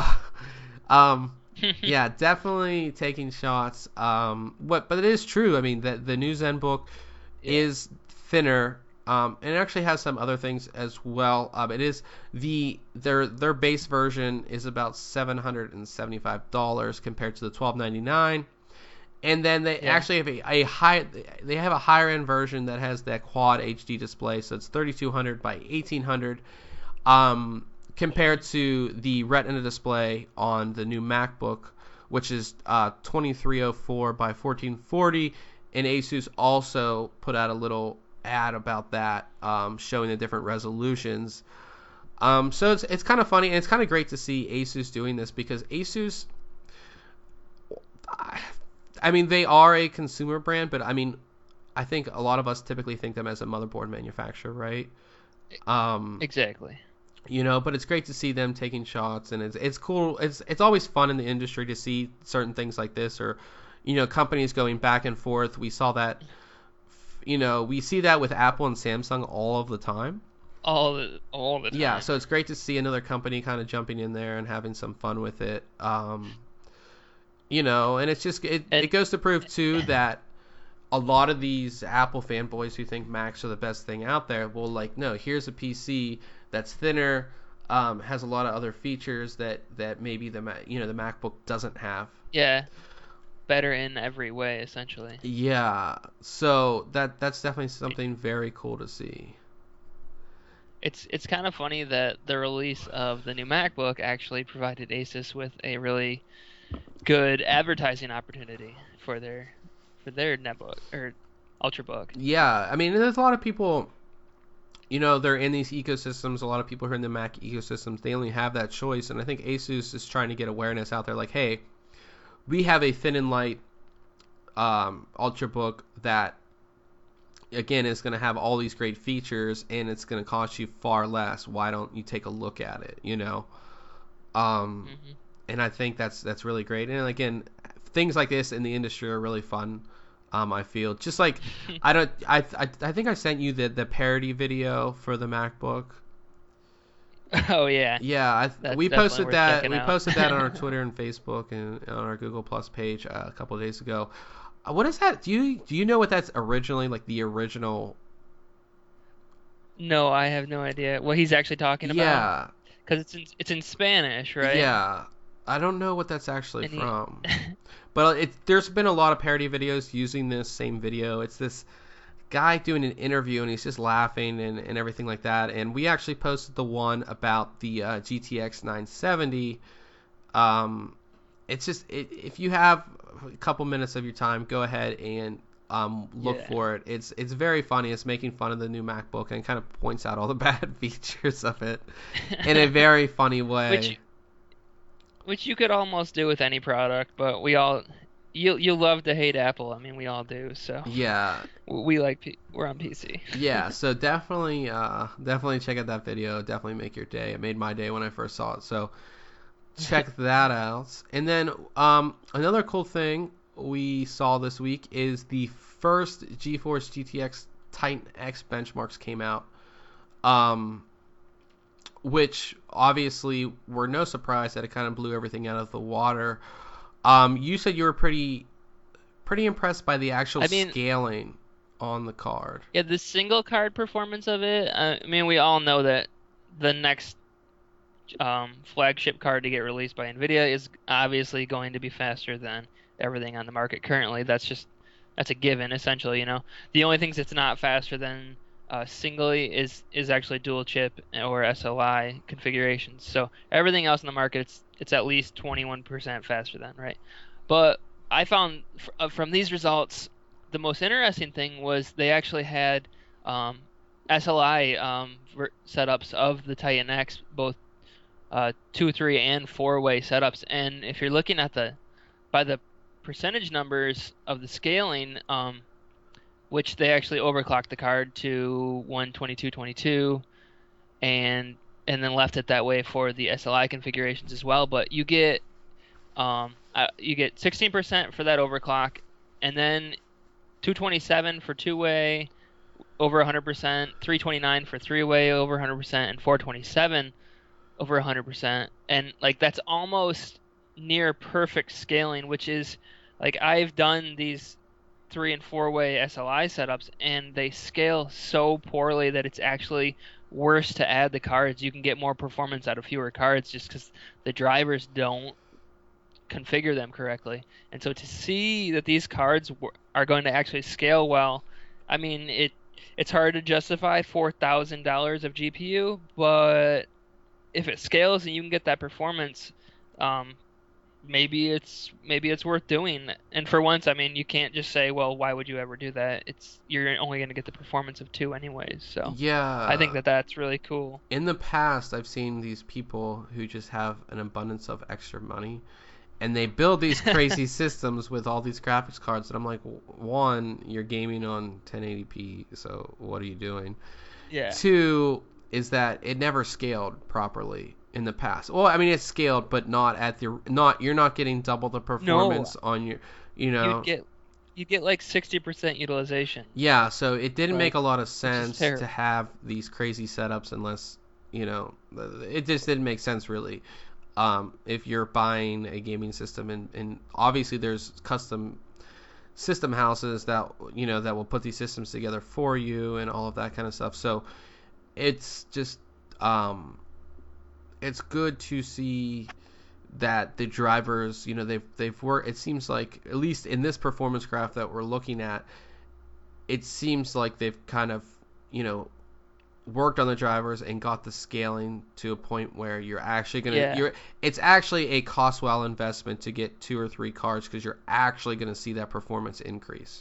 um, yeah, definitely taking shots. Um, what, but it is true. I mean, the the new ZenBook Yeah. is thinner. Um, and it actually has some other things as well. Um, it is the their their base version is about seven hundred and seventy five dollars compared to the twelve ninety nine. And then they Yeah. actually have a, a high they have a higher end version that has that quad H D display, so it's thirty-two hundred by eighteen hundred, um, compared to the Retina display on the new MacBook, which is uh, twenty-three oh four by fourteen forty. And Asus also put out a little ad about that, um, showing the different resolutions. Um, so it's it's kind of funny, and it's kind of great to see Asus doing this, because Asus, I mean, they are a consumer brand, but I mean, I think a lot of us typically think them as a motherboard manufacturer, right? Um, Exactly. you know, but it's great to see them taking shots, and it's it's cool. It's it's always fun in the industry to see certain things like this, or you know, companies going back and forth. We saw that, you know, we see that with Apple and Samsung all of the time. All the all the time. Yeah, so it's great to see another company kind of jumping in there and having some fun with it. Um, you know, and it's just it, And- it goes to prove too that a lot of these Apple fanboys who think Macs are the best thing out there, well, like, no, here's a P C that's thinner, um, has a lot of other features that, that maybe the Ma- you know the MacBook doesn't have. Yeah. Better in every way, essentially. Yeah, so that that's definitely something very cool to see. It's it's kind of funny that the release of the new MacBook actually provided Asus with a really good advertising opportunity for their for their netbook or Ultrabook. Yeah, I mean, there's a lot of people, you know, they're in these ecosystems. A lot of people who are in the Mac ecosystems, they only have that choice. And I think Asus is trying to get awareness out there, like, hey, we have a thin and light um, Ultrabook that, again, is going to have all these great features, and it's going to cost you far less. Why don't you take a look at it, you know? Um, hmm and I think that's that's really great. And again, things like this in the industry are really fun. Um, I feel just like I don't I, I I think I sent you the the parody video for the MacBook. Oh yeah. Yeah, I, That's we definitely posted worth that. checking We out. posted that on our Twitter and Facebook and on our Google Plus page uh, a couple of days ago. Uh, what is that? Do you do you know what that's originally like? The original? No, I have no idea what he's actually talking about. Yeah, Because it's in, it's in Spanish, right? yeah. I don't know what that's actually And he- from, but it, there's been a lot of parody videos using this same video. It's this guy doing an interview and he's just laughing and, and everything like that. And we actually posted the one about the uh, G T X nine seventy. Um, it's just it, if you have a couple minutes of your time, go ahead and um, look Yeah. for it. It's it's very funny. It's making fun of the new MacBook and kind of points out all the bad features of it in a very funny way. Which which you could almost do with any product, but we all you you love to hate Apple. I mean, we all do. So Yeah, we like P- we're on P C. yeah. So definitely, uh, definitely check out that video. Definitely make your day. It made my day when I first saw it. So check that out. And then um, another cool thing we saw this week is the first GeForce G T X Titan X benchmarks came out. Um, which obviously were no surprise that it kind of blew everything out of the water. Um, you said you were pretty pretty impressed by the actual I mean- scaling on the card. Yeah, the single card performance of it. Uh, I mean, we all know that the next um, flagship card to get released by Nvidia is obviously going to be faster than everything on the market currently. That's just that's a given, essentially. You know, the only things that's not faster than uh, singly is is actually dual chip or S L I configurations. So everything else in the market, it's it's at least twenty-one percent faster than, right? But I found f- uh, from these results, the most interesting thing was they actually had um, S L I um, ver- setups of the Titan X, both uh, two, three, and four-way setups. And if you're looking at the by the percentage numbers of the scaling, um, which they actually overclocked the card to one twenty-two twenty-two, and and then left it that way for the S L I configurations as well. But you get um, uh, you get sixteen percent for that overclock, and then two twenty-seven for two-way, over one hundred percent, three twenty-nine for three-way, over one hundred percent, and four twenty-seven over one hundred percent. And like that's almost near perfect scaling, which is like I've done these three and four-way S L I setups, and they scale so poorly that it's actually worse to add the cards. You can get more performance out of fewer cards just because the drivers don't configure them correctly. And so to see that these cards w- are going to actually scale well, I mean, it it's hard to justify four thousand dollars of G P U, but if it scales and you can get that performance, um, maybe it's maybe it's worth doing. And for once, I mean, you can't just say, well, why would you ever do that? It's you're only going to get the performance of two anyways. So Yeah. I think that that's really cool. In the past, I've seen these people who just have an abundance of extra money, and they build these crazy systems with all these graphics cards. And I'm like, one, you're gaming on ten eighty p, so what are you doing? Yeah. Two is that it never scaled properly in the past. Well, I mean, it's scaled, but not at the not. You're not getting double the performance on your, you know. You'd get you'd get like sixty percent utilization. Yeah, so it didn't Right. make a lot of sense terrible. to have these crazy setups unless, you know, it just didn't make sense really. Um, if you're buying a gaming system, and, and obviously there's custom system houses that, you know, that will put these systems together for you and all of that kind of stuff. So it's just, um, it's good to see that the drivers, you know, they've they've worked. It seems like, at least in this performance graph that we're looking at, it seems like they've kind of, you know, worked on the drivers and got the scaling to a point where you're actually gonna, Yeah. you're, it's actually a cost well investment to get two or three cards because you're actually gonna see that performance increase.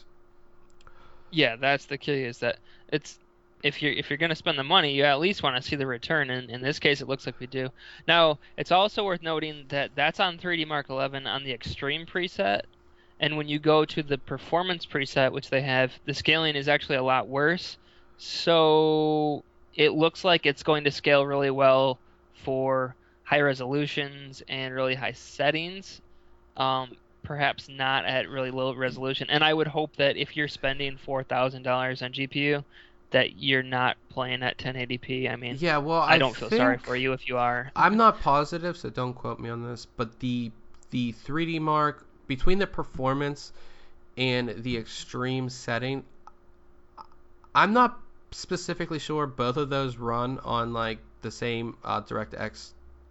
Yeah, that's the key. Is that it's if you're if you're going to spend the money, you at least want to see the return. And in this case, it looks like we do. Now, it's also worth noting that that's on three D Mark eleven on the Extreme preset, and when you go to the Performance preset, which they have, the scaling is actually a lot worse. So it looks like it's going to scale really well for high resolutions and really high settings. Um, perhaps not at really low resolution. And I would hope that if you're spending four thousand dollars on G P U, that you're not playing at ten eighty p. I mean, Yeah, well, I I don't feel sorry think for you if you are. I'm not positive, so don't quote me on this, but the the three D Mark between the performance and the extreme setting, I'm not specifically sure both of those run on like the same uh, DirectX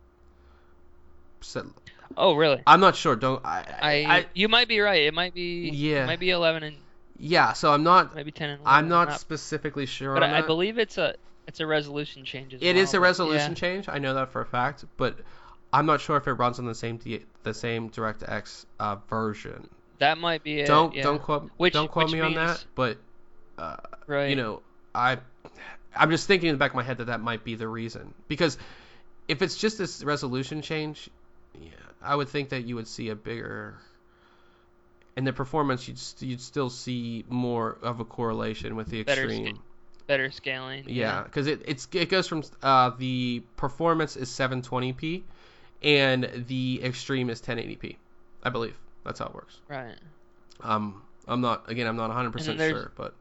set. Oh, really? I'm not sure. Don't I, I, I you might be right. It might be Yeah. it might be eleven and yeah, so I'm not maybe ten and I'm eleven. not not- specifically sure but on I, I that. believe it's a it's a resolution change as It well. is a but resolution yeah. change. I know that for a fact, but I'm not sure if it runs on the same D- the same DirectX uh, version. That might be it. don't yeah. don't quote Which- don't quote which me on means- that, but uh, Right. you know, I I'm just thinking in the back of my head that that might be the reason, because if it's just this resolution change, yeah, I would think that you would see a bigger in the performance. You'd st- you'd still see more of a correlation with the Better extreme. better scaling. Yeah, because it it's it goes from uh, the performance is seven twenty p, and the extreme is ten eighty p. I believe that's how it works. Right. Um, I'm not again. I'm not one hundred percent there's- sure, but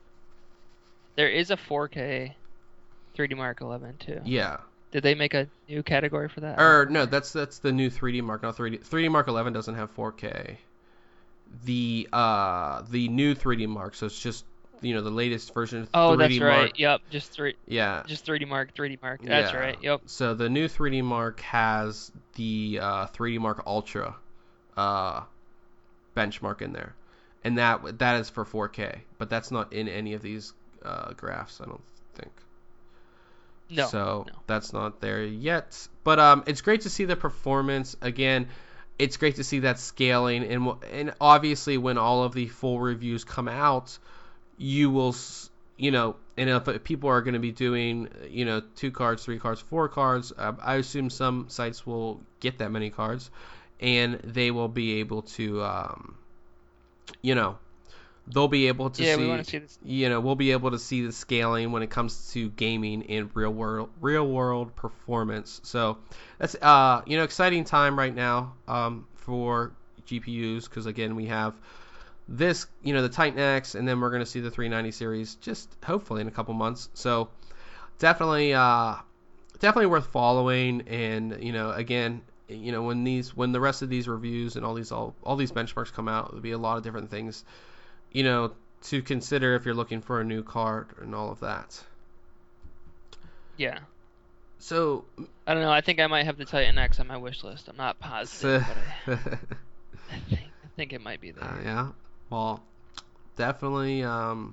There is a four K three D Mark eleven too. yeah. Did they make a new category for that? Or no, that's that's the new three D Mark. Not three D. three D Mark eleven doesn't have four K. The uh the new three D Mark, so it's just you know the latest version of Oh, three D that's right. Mark. Yep. Just three. Yeah. Just three D Mark. three D Mark. That's Yeah. right. Yep. So the new three D Mark has the uh, three D Mark Ultra uh, benchmark in there, and that that is for four K, but that's not in any of these uh, graphs, I don't think. No. So no. that's not there yet. But um, it's great to see the performance again. It's great to see that scaling, and w- and obviously when all of the full reviews come out, you will, s- you know, and if people are going to be doing, you know, two cards, three cards, four cards, uh, I assume some sites will get that many cards, and they will be able to, um, you know, they'll be able to Yeah, see, we want to see this. you know, we'll be able to see the scaling when it comes to gaming in real world, real world performance. So that's, uh, you know, exciting time right now, um, for G P Us, because again, we have this, you know, the Titan X, and then we're going to see the three ninety series just hopefully in a couple months. So definitely, uh, definitely worth following. And, you know, again, you know, when these, when the rest of these reviews and all these, all, all these benchmarks come out, there'll be a lot of different things, you know, to consider if you're looking for a new card and all of that. Yeah. So, I don't know. I think I might have the Titan X on my wish list. I'm not positive, uh, but I, I think I think it might be there. yeah, well, definitely, um,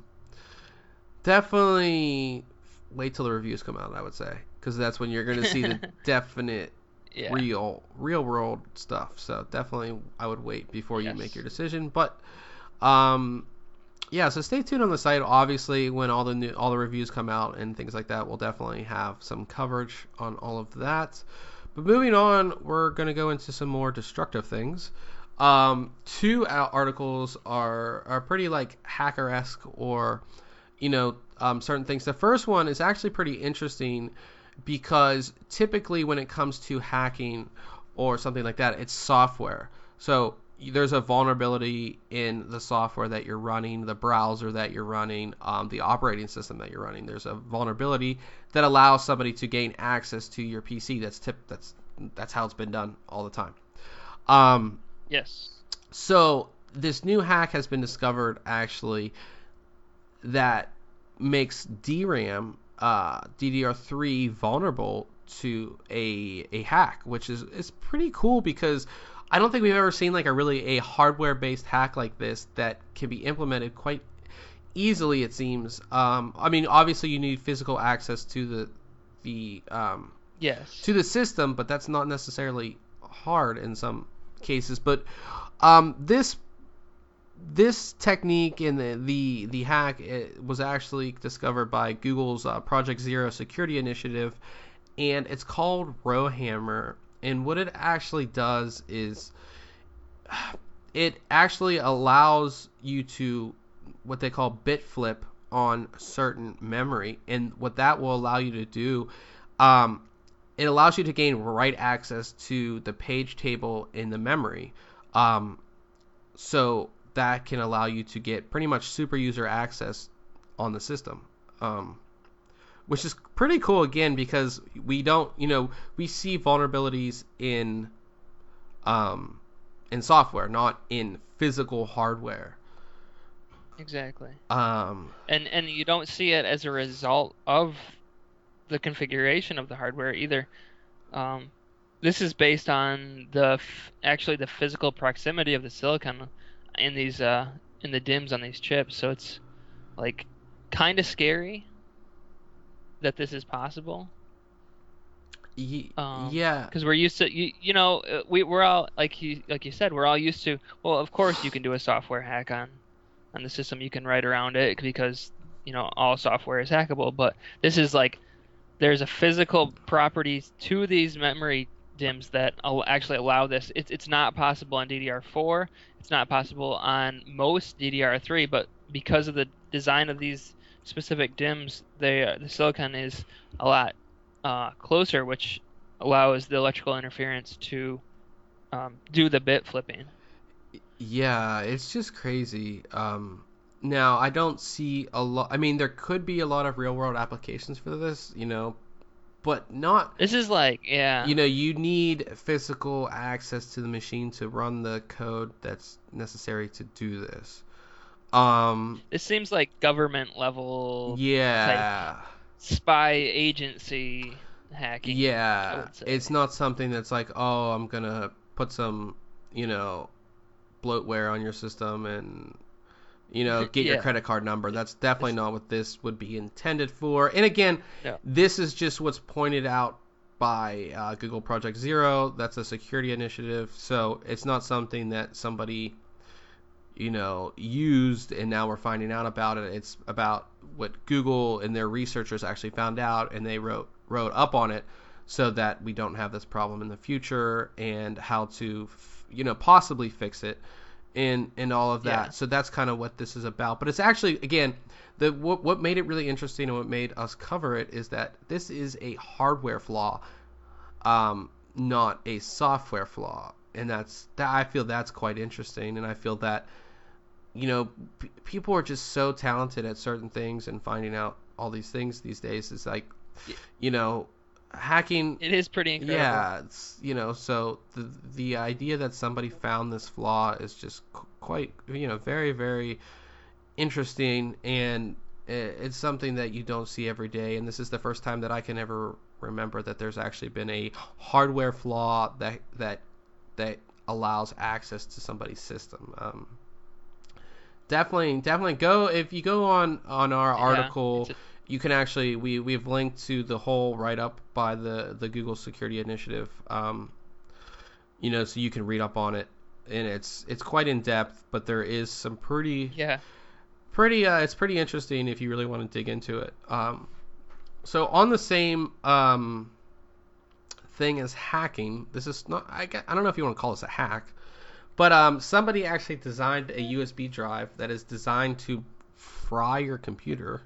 definitely wait till the reviews come out, I would say, because that's when you're going to see the definite yeah. real real world stuff. So definitely I would wait before you Yes. make your decision. But um yeah, so stay tuned on the site. Obviously, when all the new all the reviews come out and things like that, we'll definitely have some coverage on all of that. But moving on, we're going to go into some more destructive things. Um two out articles are are pretty like hacker-esque, or you know, um, certain things. The first one is actually pretty interesting, because typically when it comes to hacking or something like that, it's software. So there's a vulnerability in the software that you're running, the browser that you're running, um, the operating system that you're running. There's a vulnerability that allows somebody to gain access to your P C. That's tip. That's that's how it's been done all the time. Um, Yes. so this new hack has been discovered actually that makes D RAM, uh, D D R three vulnerable to a a hack, which is is pretty cool, because I don't think we've ever seen like a really a hardware based hack like this that can be implemented quite easily, it seems. Um, I mean, obviously you need physical access to the the um, Yes. to the system, but that's not necessarily hard in some cases. But um, this this technique and the the, the hack, it was actually discovered by Google's uh, Project Zero security initiative, and it's called Rowhammer. And what it actually does is it actually allows you to what they call bit flip on certain memory, and what that will allow you to do, um, it allows you to gain write access to the page table in the memory. Um, so that can allow you to get pretty much super user access on the system. Um, which is pretty cool, again, because we don't, you know, we see vulnerabilities in um, in software, not in physical hardware. Exactly. Um, and and you don't see it as a result of the configuration of the hardware either. Um, this is based on the f- actually the physical proximity of the silicon in these uh, in the D I Ms on these chips. So it's like kind of scary that this is possible. y- Um, yeah. Because we're used to, you, you know, uh, we we're all like you like you said, we're all used to. Well, of course you can do a software hack on on the system. You can write around it because you know all software is hackable. But this is like there's a physical properties to these memory D I Ms that al- actually allow this. It's it's not possible on D D R four. It's not possible on most D D R three. But because of the design of these specific D I Ms, they uh, the silicon is a lot uh, closer, which allows the electrical interference to um, do the bit flipping. Yeah, it's just crazy. Um, now, I don't see a lot. I mean, there could be a lot of real world applications for this, you know, but not. This is like, yeah. You know, you need physical access to the machine to run the code that's necessary to do this. Um, This seems like government level yeah. spy agency hacking. I Yeah. would say. It's not something that's like, oh, I'm gonna put some, you know, bloatware on your system and, you know, get your Yeah. credit card number. That's definitely not what this would be intended for. And again, No. this is just what's pointed out by uh, Google Project Zero. That's a security initiative, so it's not something that somebody, you know, used and now we're finding out about it. It's about what Google and their researchers actually found out, and they wrote wrote up on it so that we don't have this problem in the future, and how to, you know, possibly fix it, and and all of that. Yeah. So that's kind of what this is about. But it's actually, again, the what, what made it really interesting and what made us cover it is that this is a hardware flaw, um, not a software flaw, and that's that. I feel that's quite interesting, and I feel that, you know, p- people are just so talented at certain things and finding out all these things these days. It's like, you know, hacking. It is pretty incredible. Yeah, it's, you know, so the the idea that somebody found this flaw is just qu- quite, you know, very, very interesting, and i- it's something that you don't see every day. And this is the first time that I can ever remember that there's actually been a hardware flaw that that that allows access to somebody's system. Um, definitely, definitely go if you go on on our Yeah, article. it's a- You can actually we we've linked to the whole write up by the the Google Security Initiative. Um, you know, so you can read up on it, and it's it's quite in depth, but there is some pretty Yeah. pretty uh, it's pretty interesting if you really want to dig into it. Um, so on the same um, thing as hacking, this is not I, gue- I don't know if you want to call this a hack, but um, somebody actually designed a U S B drive that is designed to fry your computer.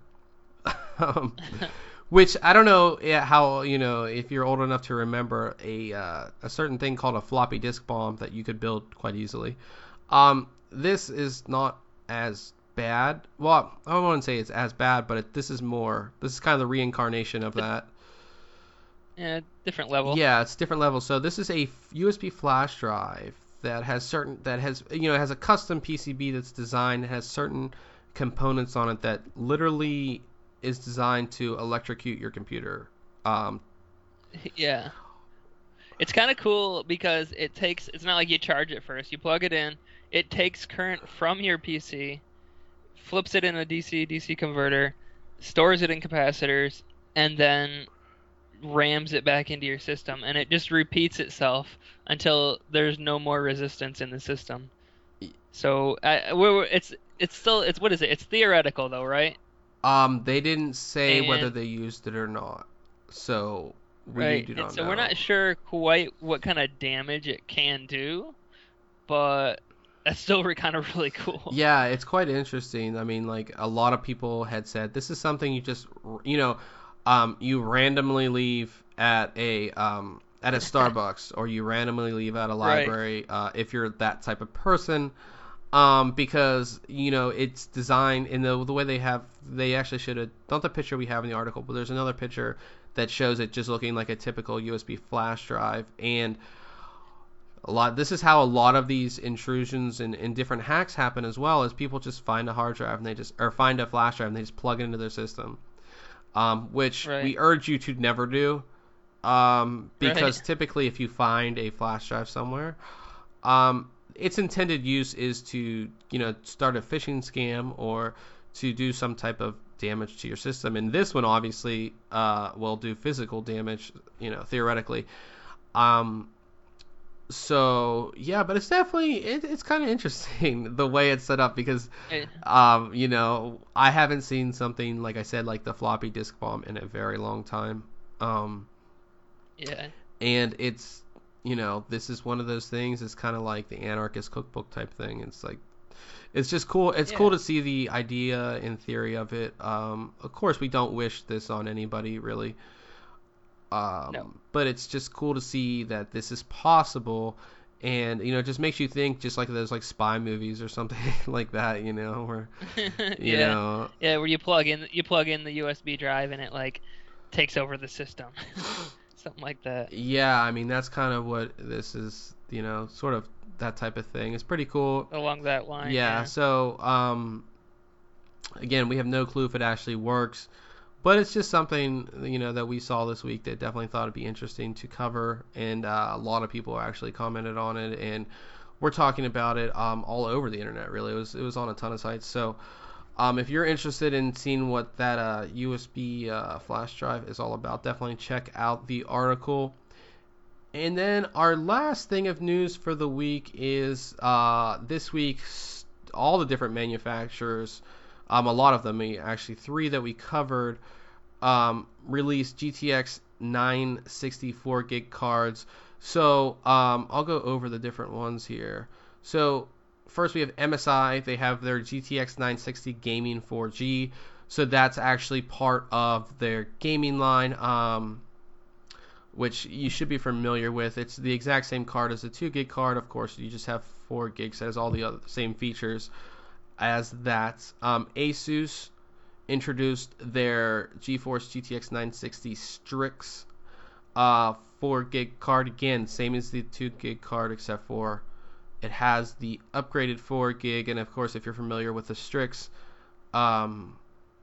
um, which I don't know yeah, how, you know, if you're old enough to remember a uh, a certain thing called a floppy disk bomb that you could build quite easily. Um, this is not as bad. Well, I don't want to say it's as bad, but it, this is more. This is kind of the reincarnation of that. Yeah, different level. Yeah, it's different levels. So this is a U S B flash drive that has certain that has you know has a custom P C B that's designed, has certain components on it that literally is designed to electrocute your computer. Um, Yeah. It's kind of cool because it takes, it's not like you charge it first. You plug it in, it takes current from your P C, flips it in a D C D C converter, stores it in capacitors, and then rams it back into your system. And it just repeats itself until there's no more resistance in the system. So I, we're, we're- it's it's still, it's what is it? It's theoretical though, right? um, they didn't say whether And- they used it or not, so we Right. do And not so know. we're not sure quite what kind of damage it can do, but that's still re- kind of really cool. Yeah, it's quite interesting. I mean, like, a lot of people had said this is something you just, you know, um, you randomly leave at a um, at a Starbucks, or you randomly leave at a library, right. uh, if you're that type of person. Um, because, you know, it's designed in the the way they have, they actually should have, not the picture we have in the article, but there's another picture that shows it just looking like a typical U S B flash drive. And a lot, this is how a lot of these intrusions and, and different hacks happen as well, as people just find a hard drive and they just, or find a flash drive and they just plug it into their system. Um, which right. we urge you to never do. Um, because right. typically if you find a flash drive somewhere, um, its intended use is to, you know, start a phishing scam or to do some type of damage to your system. And this one obviously uh, will do physical damage, you know, theoretically. Um, so yeah, but it's definitely it, it's kind of interesting the way it's set up, because, um, you know, I haven't seen something like I said, like the floppy disk bomb, in a very long time. Um, yeah. And it's, you know, this is one of those things. It's kind of like the anarchist cookbook type thing. It's like, it's just cool. It's yeah. cool to see the idea and theory of it. Um, of course, we don't wish this on anybody, really. Um, no. But it's just cool to see that this is possible, and, you know, it just makes you think, just like those like spy movies or something like that, you know, where, you yeah. know, yeah, where you plug in you plug in the U S B drive and it like takes over the system. Something like that. Yeah, I mean, that's kind of what this is, you know, sort of that type of thing. It's pretty cool. Along that line. Yeah, yeah. so, um, again, we have no clue if it actually works, but it's just something, you know, that we saw this week that definitely thought it'd be interesting to cover, and uh, a lot of people actually commented on it, and we're talking about it um, all over the internet, really. It was, it was on a ton of sites, so... Um, if you're interested in seeing what that uh, U S B uh, flash drive is all about, definitely check out the article. And then our last thing of news for the week is uh, this week, all the different manufacturers, um, a lot of them, actually three that we covered, um, released G T X nine sixty-four gig cards. So um, I'll go over the different ones here. So first, we have M S I. They have their G T X nine sixty Gaming four G. So that's actually part of their gaming line, um, which you should be familiar with. It's the exact same card as the two gig card. Of course, you just have four gigs. It has all the other same features as that. Um, Asus introduced their GeForce G T X nine sixty Strix uh, four gig card. Again, same as the two gig card, except for it has the upgraded four gig, and of course, if you're familiar with the Strix um,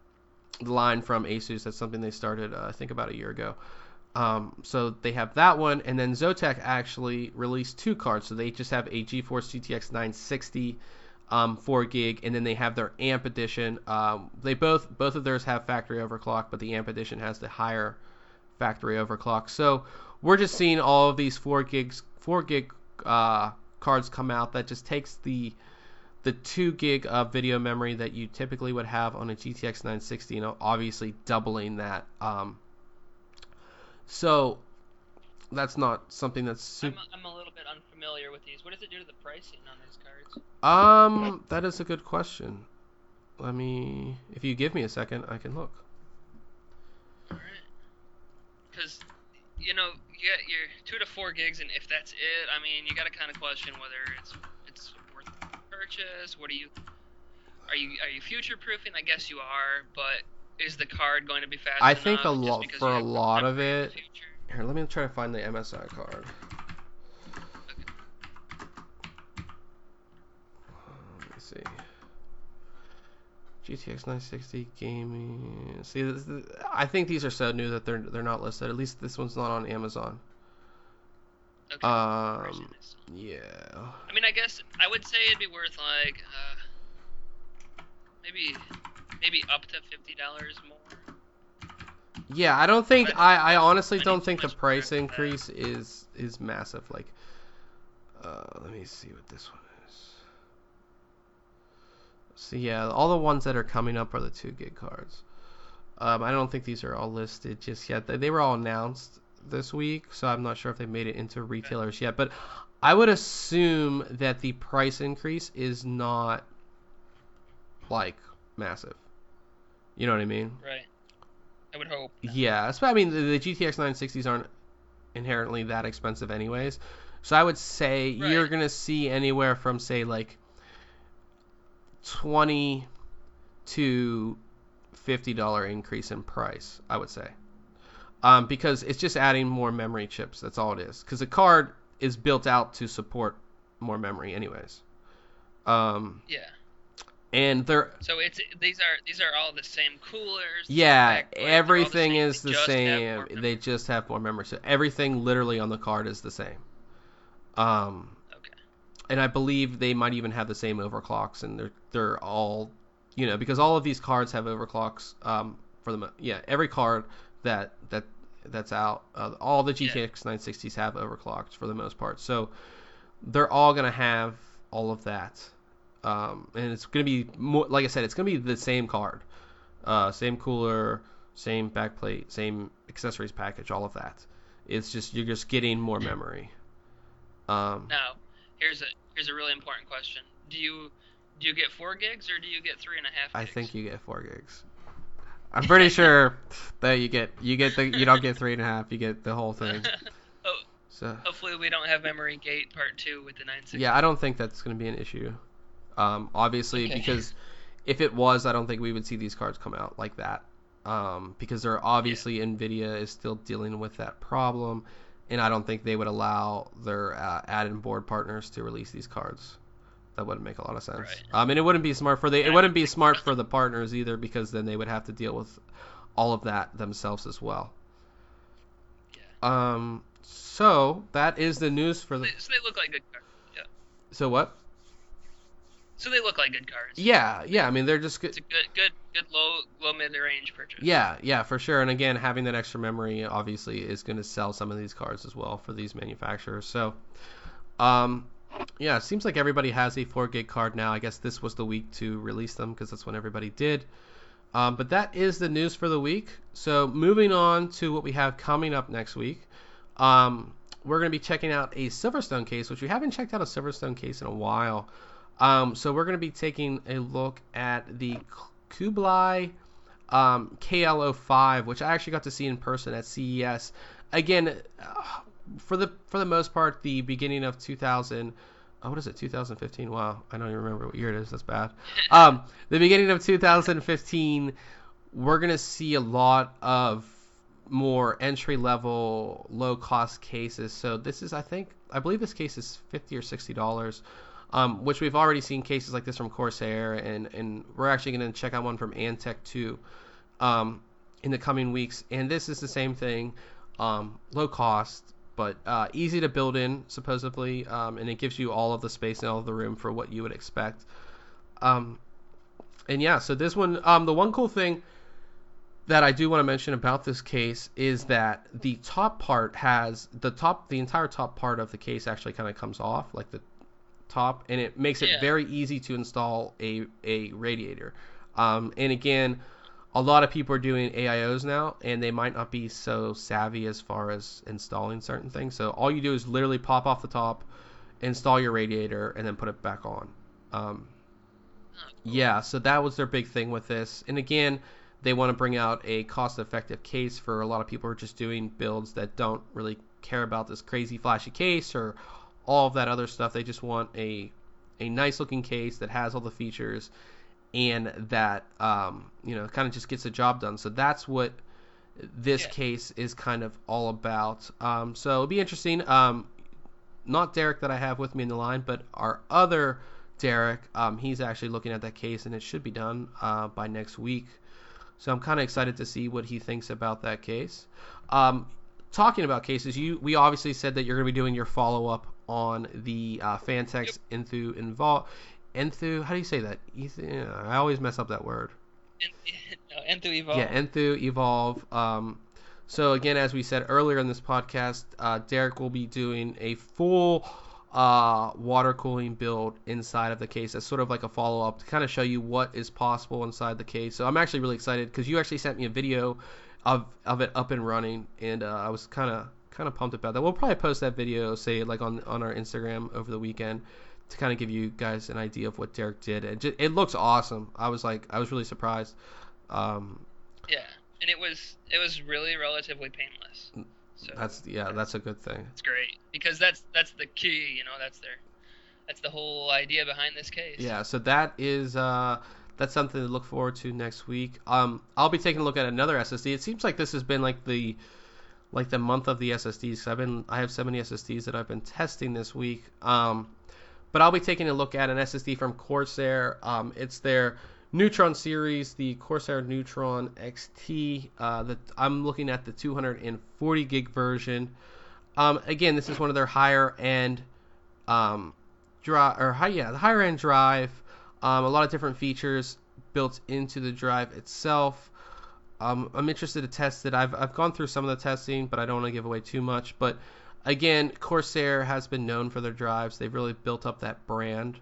line from Asus, that's something they started, uh, I think, about a year ago. Um, so they have that one, and then Zotac actually released two cards. So they just have a GeForce G T X nine sixty um, four gig, and then they have their A M P edition. Um, they both both of theirs have factory overclock, but the A M P edition has the higher factory overclock. So we're just seeing all of these four gigs, four gig uh, cards come out that just takes the the two gig of video memory that you typically would have on a G T X nine sixty, you know, obviously doubling that. Um, so that's not something that's super... I'm, I'm a little bit unfamiliar with these. What does it do to the pricing on these cards? Um, that is a good question. Let me, if you give me a second, I can look. Alright. Because, you know, you get your two to four gigs, and if that's it, I mean, you got to kind of question whether it's it's worth the purchase. What are you, are you are you future proofing? I guess you are, but is the card going to be fast I enough? think a lot for a lot of it. Future? Here, let me try to find the M S I card. Okay. Let me see. G T X nine sixty gaming. See, this, this, I think these are so new that they're they're not listed. At least this one's not on Amazon. Okay. Um, yeah. I mean, I guess I would say it'd be worth like uh, maybe maybe up to fifty dollars more. Yeah, I don't think But I, I honestly I don't need think the much price more than increase is is massive. Like, uh, let me see what this one is. So yeah, all the ones that are coming up are the two gig cards. Um, I don't think these are all listed just yet. They, they were all announced this week, so I'm not sure if they made it into retailers yet. But I would assume that the price increase is not like massive. You know what I mean? Right. I would hope. Yeah, I mean the, the G T X nine sixties aren't inherently that expensive anyways. So I would say right. You're gonna see anywhere from say like twenty to fifty dollar increase in price. I would say, um, because it's just adding more memory chips. That's all it is. Because the card is built out to support more memory, anyways. Um, yeah. And they're so it's these are these are all the same coolers. Yeah, everything the is the same. They just have more memory. So everything literally on the card is the same. Um, okay. And I believe they might even have the same overclocks, and they're they're all, you know, because all of these cards have overclocks. Um, for the yeah, every card that that that's out, uh, all the G T X yeah. nine sixties have overclocked for the most part. So they're all gonna have all of that. Um, and it's going to be more, like I said, it's going to be the same card, uh, same cooler, same backplate, same accessories package, all of that. It's just you're just getting more memory. Um, now, here's a here's a really important question: Do you do you get four gigs or do you get three and a half? I think you get four gigs. I'm pretty sure that you get you get the you don't get three and a half, you get the whole thing. oh, so hopefully we don't have memory gate part two with the nine sixty. Yeah, I don't think that's going to be an issue. Um, obviously, okay. Because if it was, I don't think we would see these cards come out like that. Um, because they're obviously yeah. NVIDIA is still dealing with that problem, and I don't think they would allow their uh, add-in board partners to release these cards. That wouldn't make a lot of sense. Right. Um, and it wouldn't be smart for the it wouldn't be smart for the partners either, because then they would have to deal with all of that themselves as well. Yeah. Um. So that is the news for the. So they, so they look like good cards. Yeah. So what? So they look like good cards. Yeah, yeah. I mean, they're just good. It's a good, good, good low, low mid range purchase. Yeah, yeah, for sure. And again, having that extra memory obviously is going to sell some of these cards as well for these manufacturers. So, um, yeah, it seems like everybody has a four gig card now. I guess this was the week to release them because that's when everybody did. Um, but that is the news for the week. So moving on to what we have coming up next week. Um, we're going to be checking out a Silverstone case, which we haven't checked out a Silverstone case in a while. Um, so we're going to be taking a look at the Kublai um, K L oh five, which I actually got to see in person at C E S. Again, uh, for the for the most part, the beginning of two thousand. Oh, what is it? two thousand fifteen. Wow, I don't even remember what year it is. That's bad. Um, the beginning of two thousand fifteen, we're going to see a lot of more entry level, low cost cases. So this is, I think, I believe this case is fifty or sixty dollars. Um, which we've already seen cases like this from Corsair, and, and we're actually going to check out one from Antec too um, in the coming weeks. And this is the same thing, um, low cost, but uh, easy to build in, supposedly, um, and it gives you all of the space and all of the room for what you would expect. Um, and yeah, so this one, um, the one cool thing that I do want to mention about this case is that the top part has, the top, the entire top part of the case actually kind of comes off, like the top, and it makes it yeah. very easy to install a a radiator. Um, and again, a lot of people are doing A I Os now, and they might not be so savvy as far as installing certain things. So all you do is literally pop off the top, install your radiator, and then put it back on. Um, yeah, so that was their big thing with this. And again, they want to bring out a cost-effective case for a lot of people who are just doing builds that don't really care about this crazy flashy case or all of that other stuff. They just want a a nice looking case that has all the features and that um, you know, kind of just gets the job done. So that's what this yeah. case is kind of all about. Um, so it'll be interesting. Um, not Derek that I have with me in the line, but our other Derek, um, he's actually looking at that case, and it should be done uh, by next week. So I'm kind of excited to see what he thinks about that case. Um, talking about cases, you we obviously said that you're going to be doing your follow-up on the uh, Fantex yep. Enthoo Invol Enthoo, how do you say that? Yeah, I always mess up that word. En- no, Enthoo Evolve. Yeah, Enthoo Evolve. Um, so again, as we said earlier in this podcast, uh, Derek will be doing a full uh, water cooling build inside of the case. That's sort of like a follow-up to kind of show you what is possible inside the case. So I'm actually really excited because you actually sent me a video of of it up and running, and uh, I was kind of kind of pumped about that. We'll probably post that video, say like on on our Instagram over the weekend, to kind of give you guys an idea of what Derek did. It just, it looks awesome. I was like I was really surprised. Um, yeah. and it was it was really relatively painless. So That's yeah, that's a good thing. it's great because that's that's the key, you know, that's their that's the whole idea behind this case. Yeah, so that is uh, that's something to look forward to next week. Um, I'll be taking a look at another S S D. It seems like this has been like the like the month of the S S Ds. I've been I have so many S S Ds that I've been testing this week. Um, but I'll be taking a look at an S S D from Corsair. Um, it's their Neutron series, the Corsair Neutron X T. Uh, that I'm looking at the two hundred forty gig version. Um, again, this is one of their higher end um, drive or high yeah the higher end drive. Um, a lot of different features built into the drive itself. Um, I'm interested to test it. I've I've gone through some of the testing, but I don't want to give away too much. But again, Corsair has been known for their drives. They've really built up that brand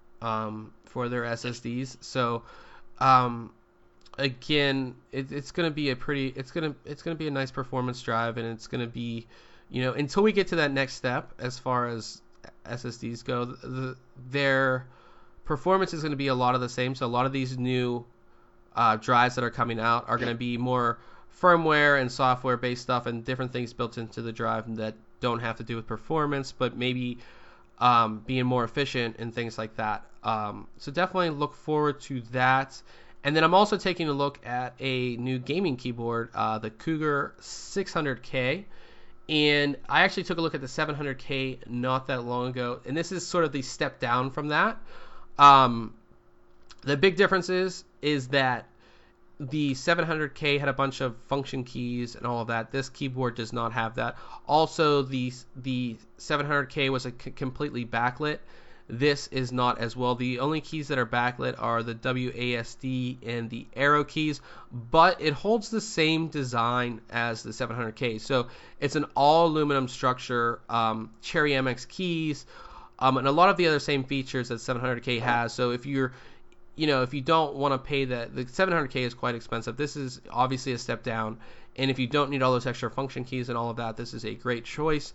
um, for their S S Ds. So um, again, it, it's gonna be a pretty it's gonna it's gonna be a nice performance drive, and it's gonna be, you know, until we get to that next step as far as S S Ds go, the, their performance is going to be a lot of the same. So a lot of these new uh, drives that are coming out are going to be more firmware and software based stuff and different things built into the drive that don't have to do with performance, but maybe um, being more efficient and things like that. Um, so definitely look forward to that. And then I'm also taking a look at a new gaming keyboard, uh, the Cougar six hundred K. And I actually took a look at the seven hundred K not that long ago. And this is sort of the step down from that. Um, the big difference is, is that the seven hundred K had a bunch of function keys and all of that. This keyboard does not have that. Also, the the seven hundred K was a c- completely backlit. This is not as well. The only keys that are backlit are the W A S D and the arrow keys, but it holds the same design as the seven hundred K. So it's an all aluminum structure, um, Cherry M X keys, um, and a lot of the other same features that seven hundred K has. So if you're you know, if you don't want to pay that, the seven hundred K is quite expensive. This is obviously a step down. And if you don't need all those extra function keys and all of that, this is a great choice.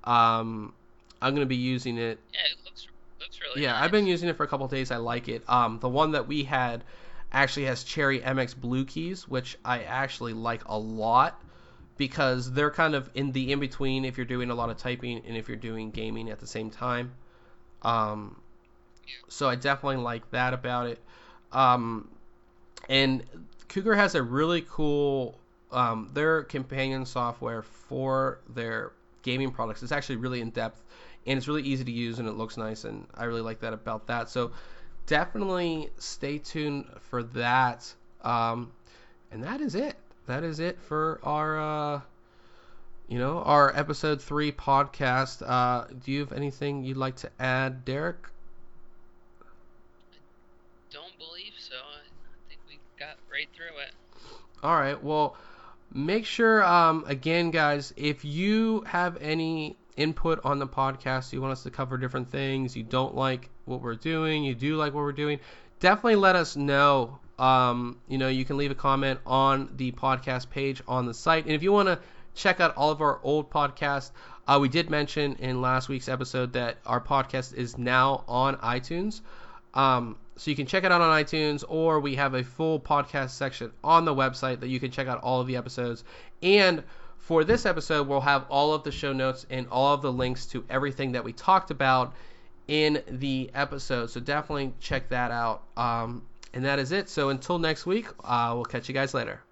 Um, I'm going to be using it. Yeah, it looks looks really Yeah, nice. I've been using it for a couple of days. I like it. Um, the one that we had actually has Cherry M X Blue keys, which I actually like a lot because they're kind of in the in-between if you're doing a lot of typing and if you're doing gaming at the same time. Um, so I definitely like that about it. Um, and Cougar has a really cool, um, their companion software for their gaming products. It's actually really in depth and it's really easy to use and it looks nice, and I really like that about that. So definitely stay tuned for that. Um, and that is it. That is it for our, uh, you know, our episode three podcast. Uh, do you have anything you'd like to add, Derek? Don't believe so. I think we got right through it. All right. Well, make sure, um, again, guys, if you have any input on the podcast, you want us to cover different things, you don't like what we're doing, you do like what we're doing, definitely let us know. Um, you know, you can leave a comment on the podcast page on the site. And if you want to check out all of our old podcasts, uh, we did mention in last week's episode that our podcast is now on iTunes. Um, so you can check it out on iTunes, or we have a full podcast section on the website that you can check out all of the episodes. And for this episode, we'll have all of the show notes and all of the links to everything that we talked about in the episode. So definitely check that out. Um, and that is it. So until next week, uh, we'll catch you guys later.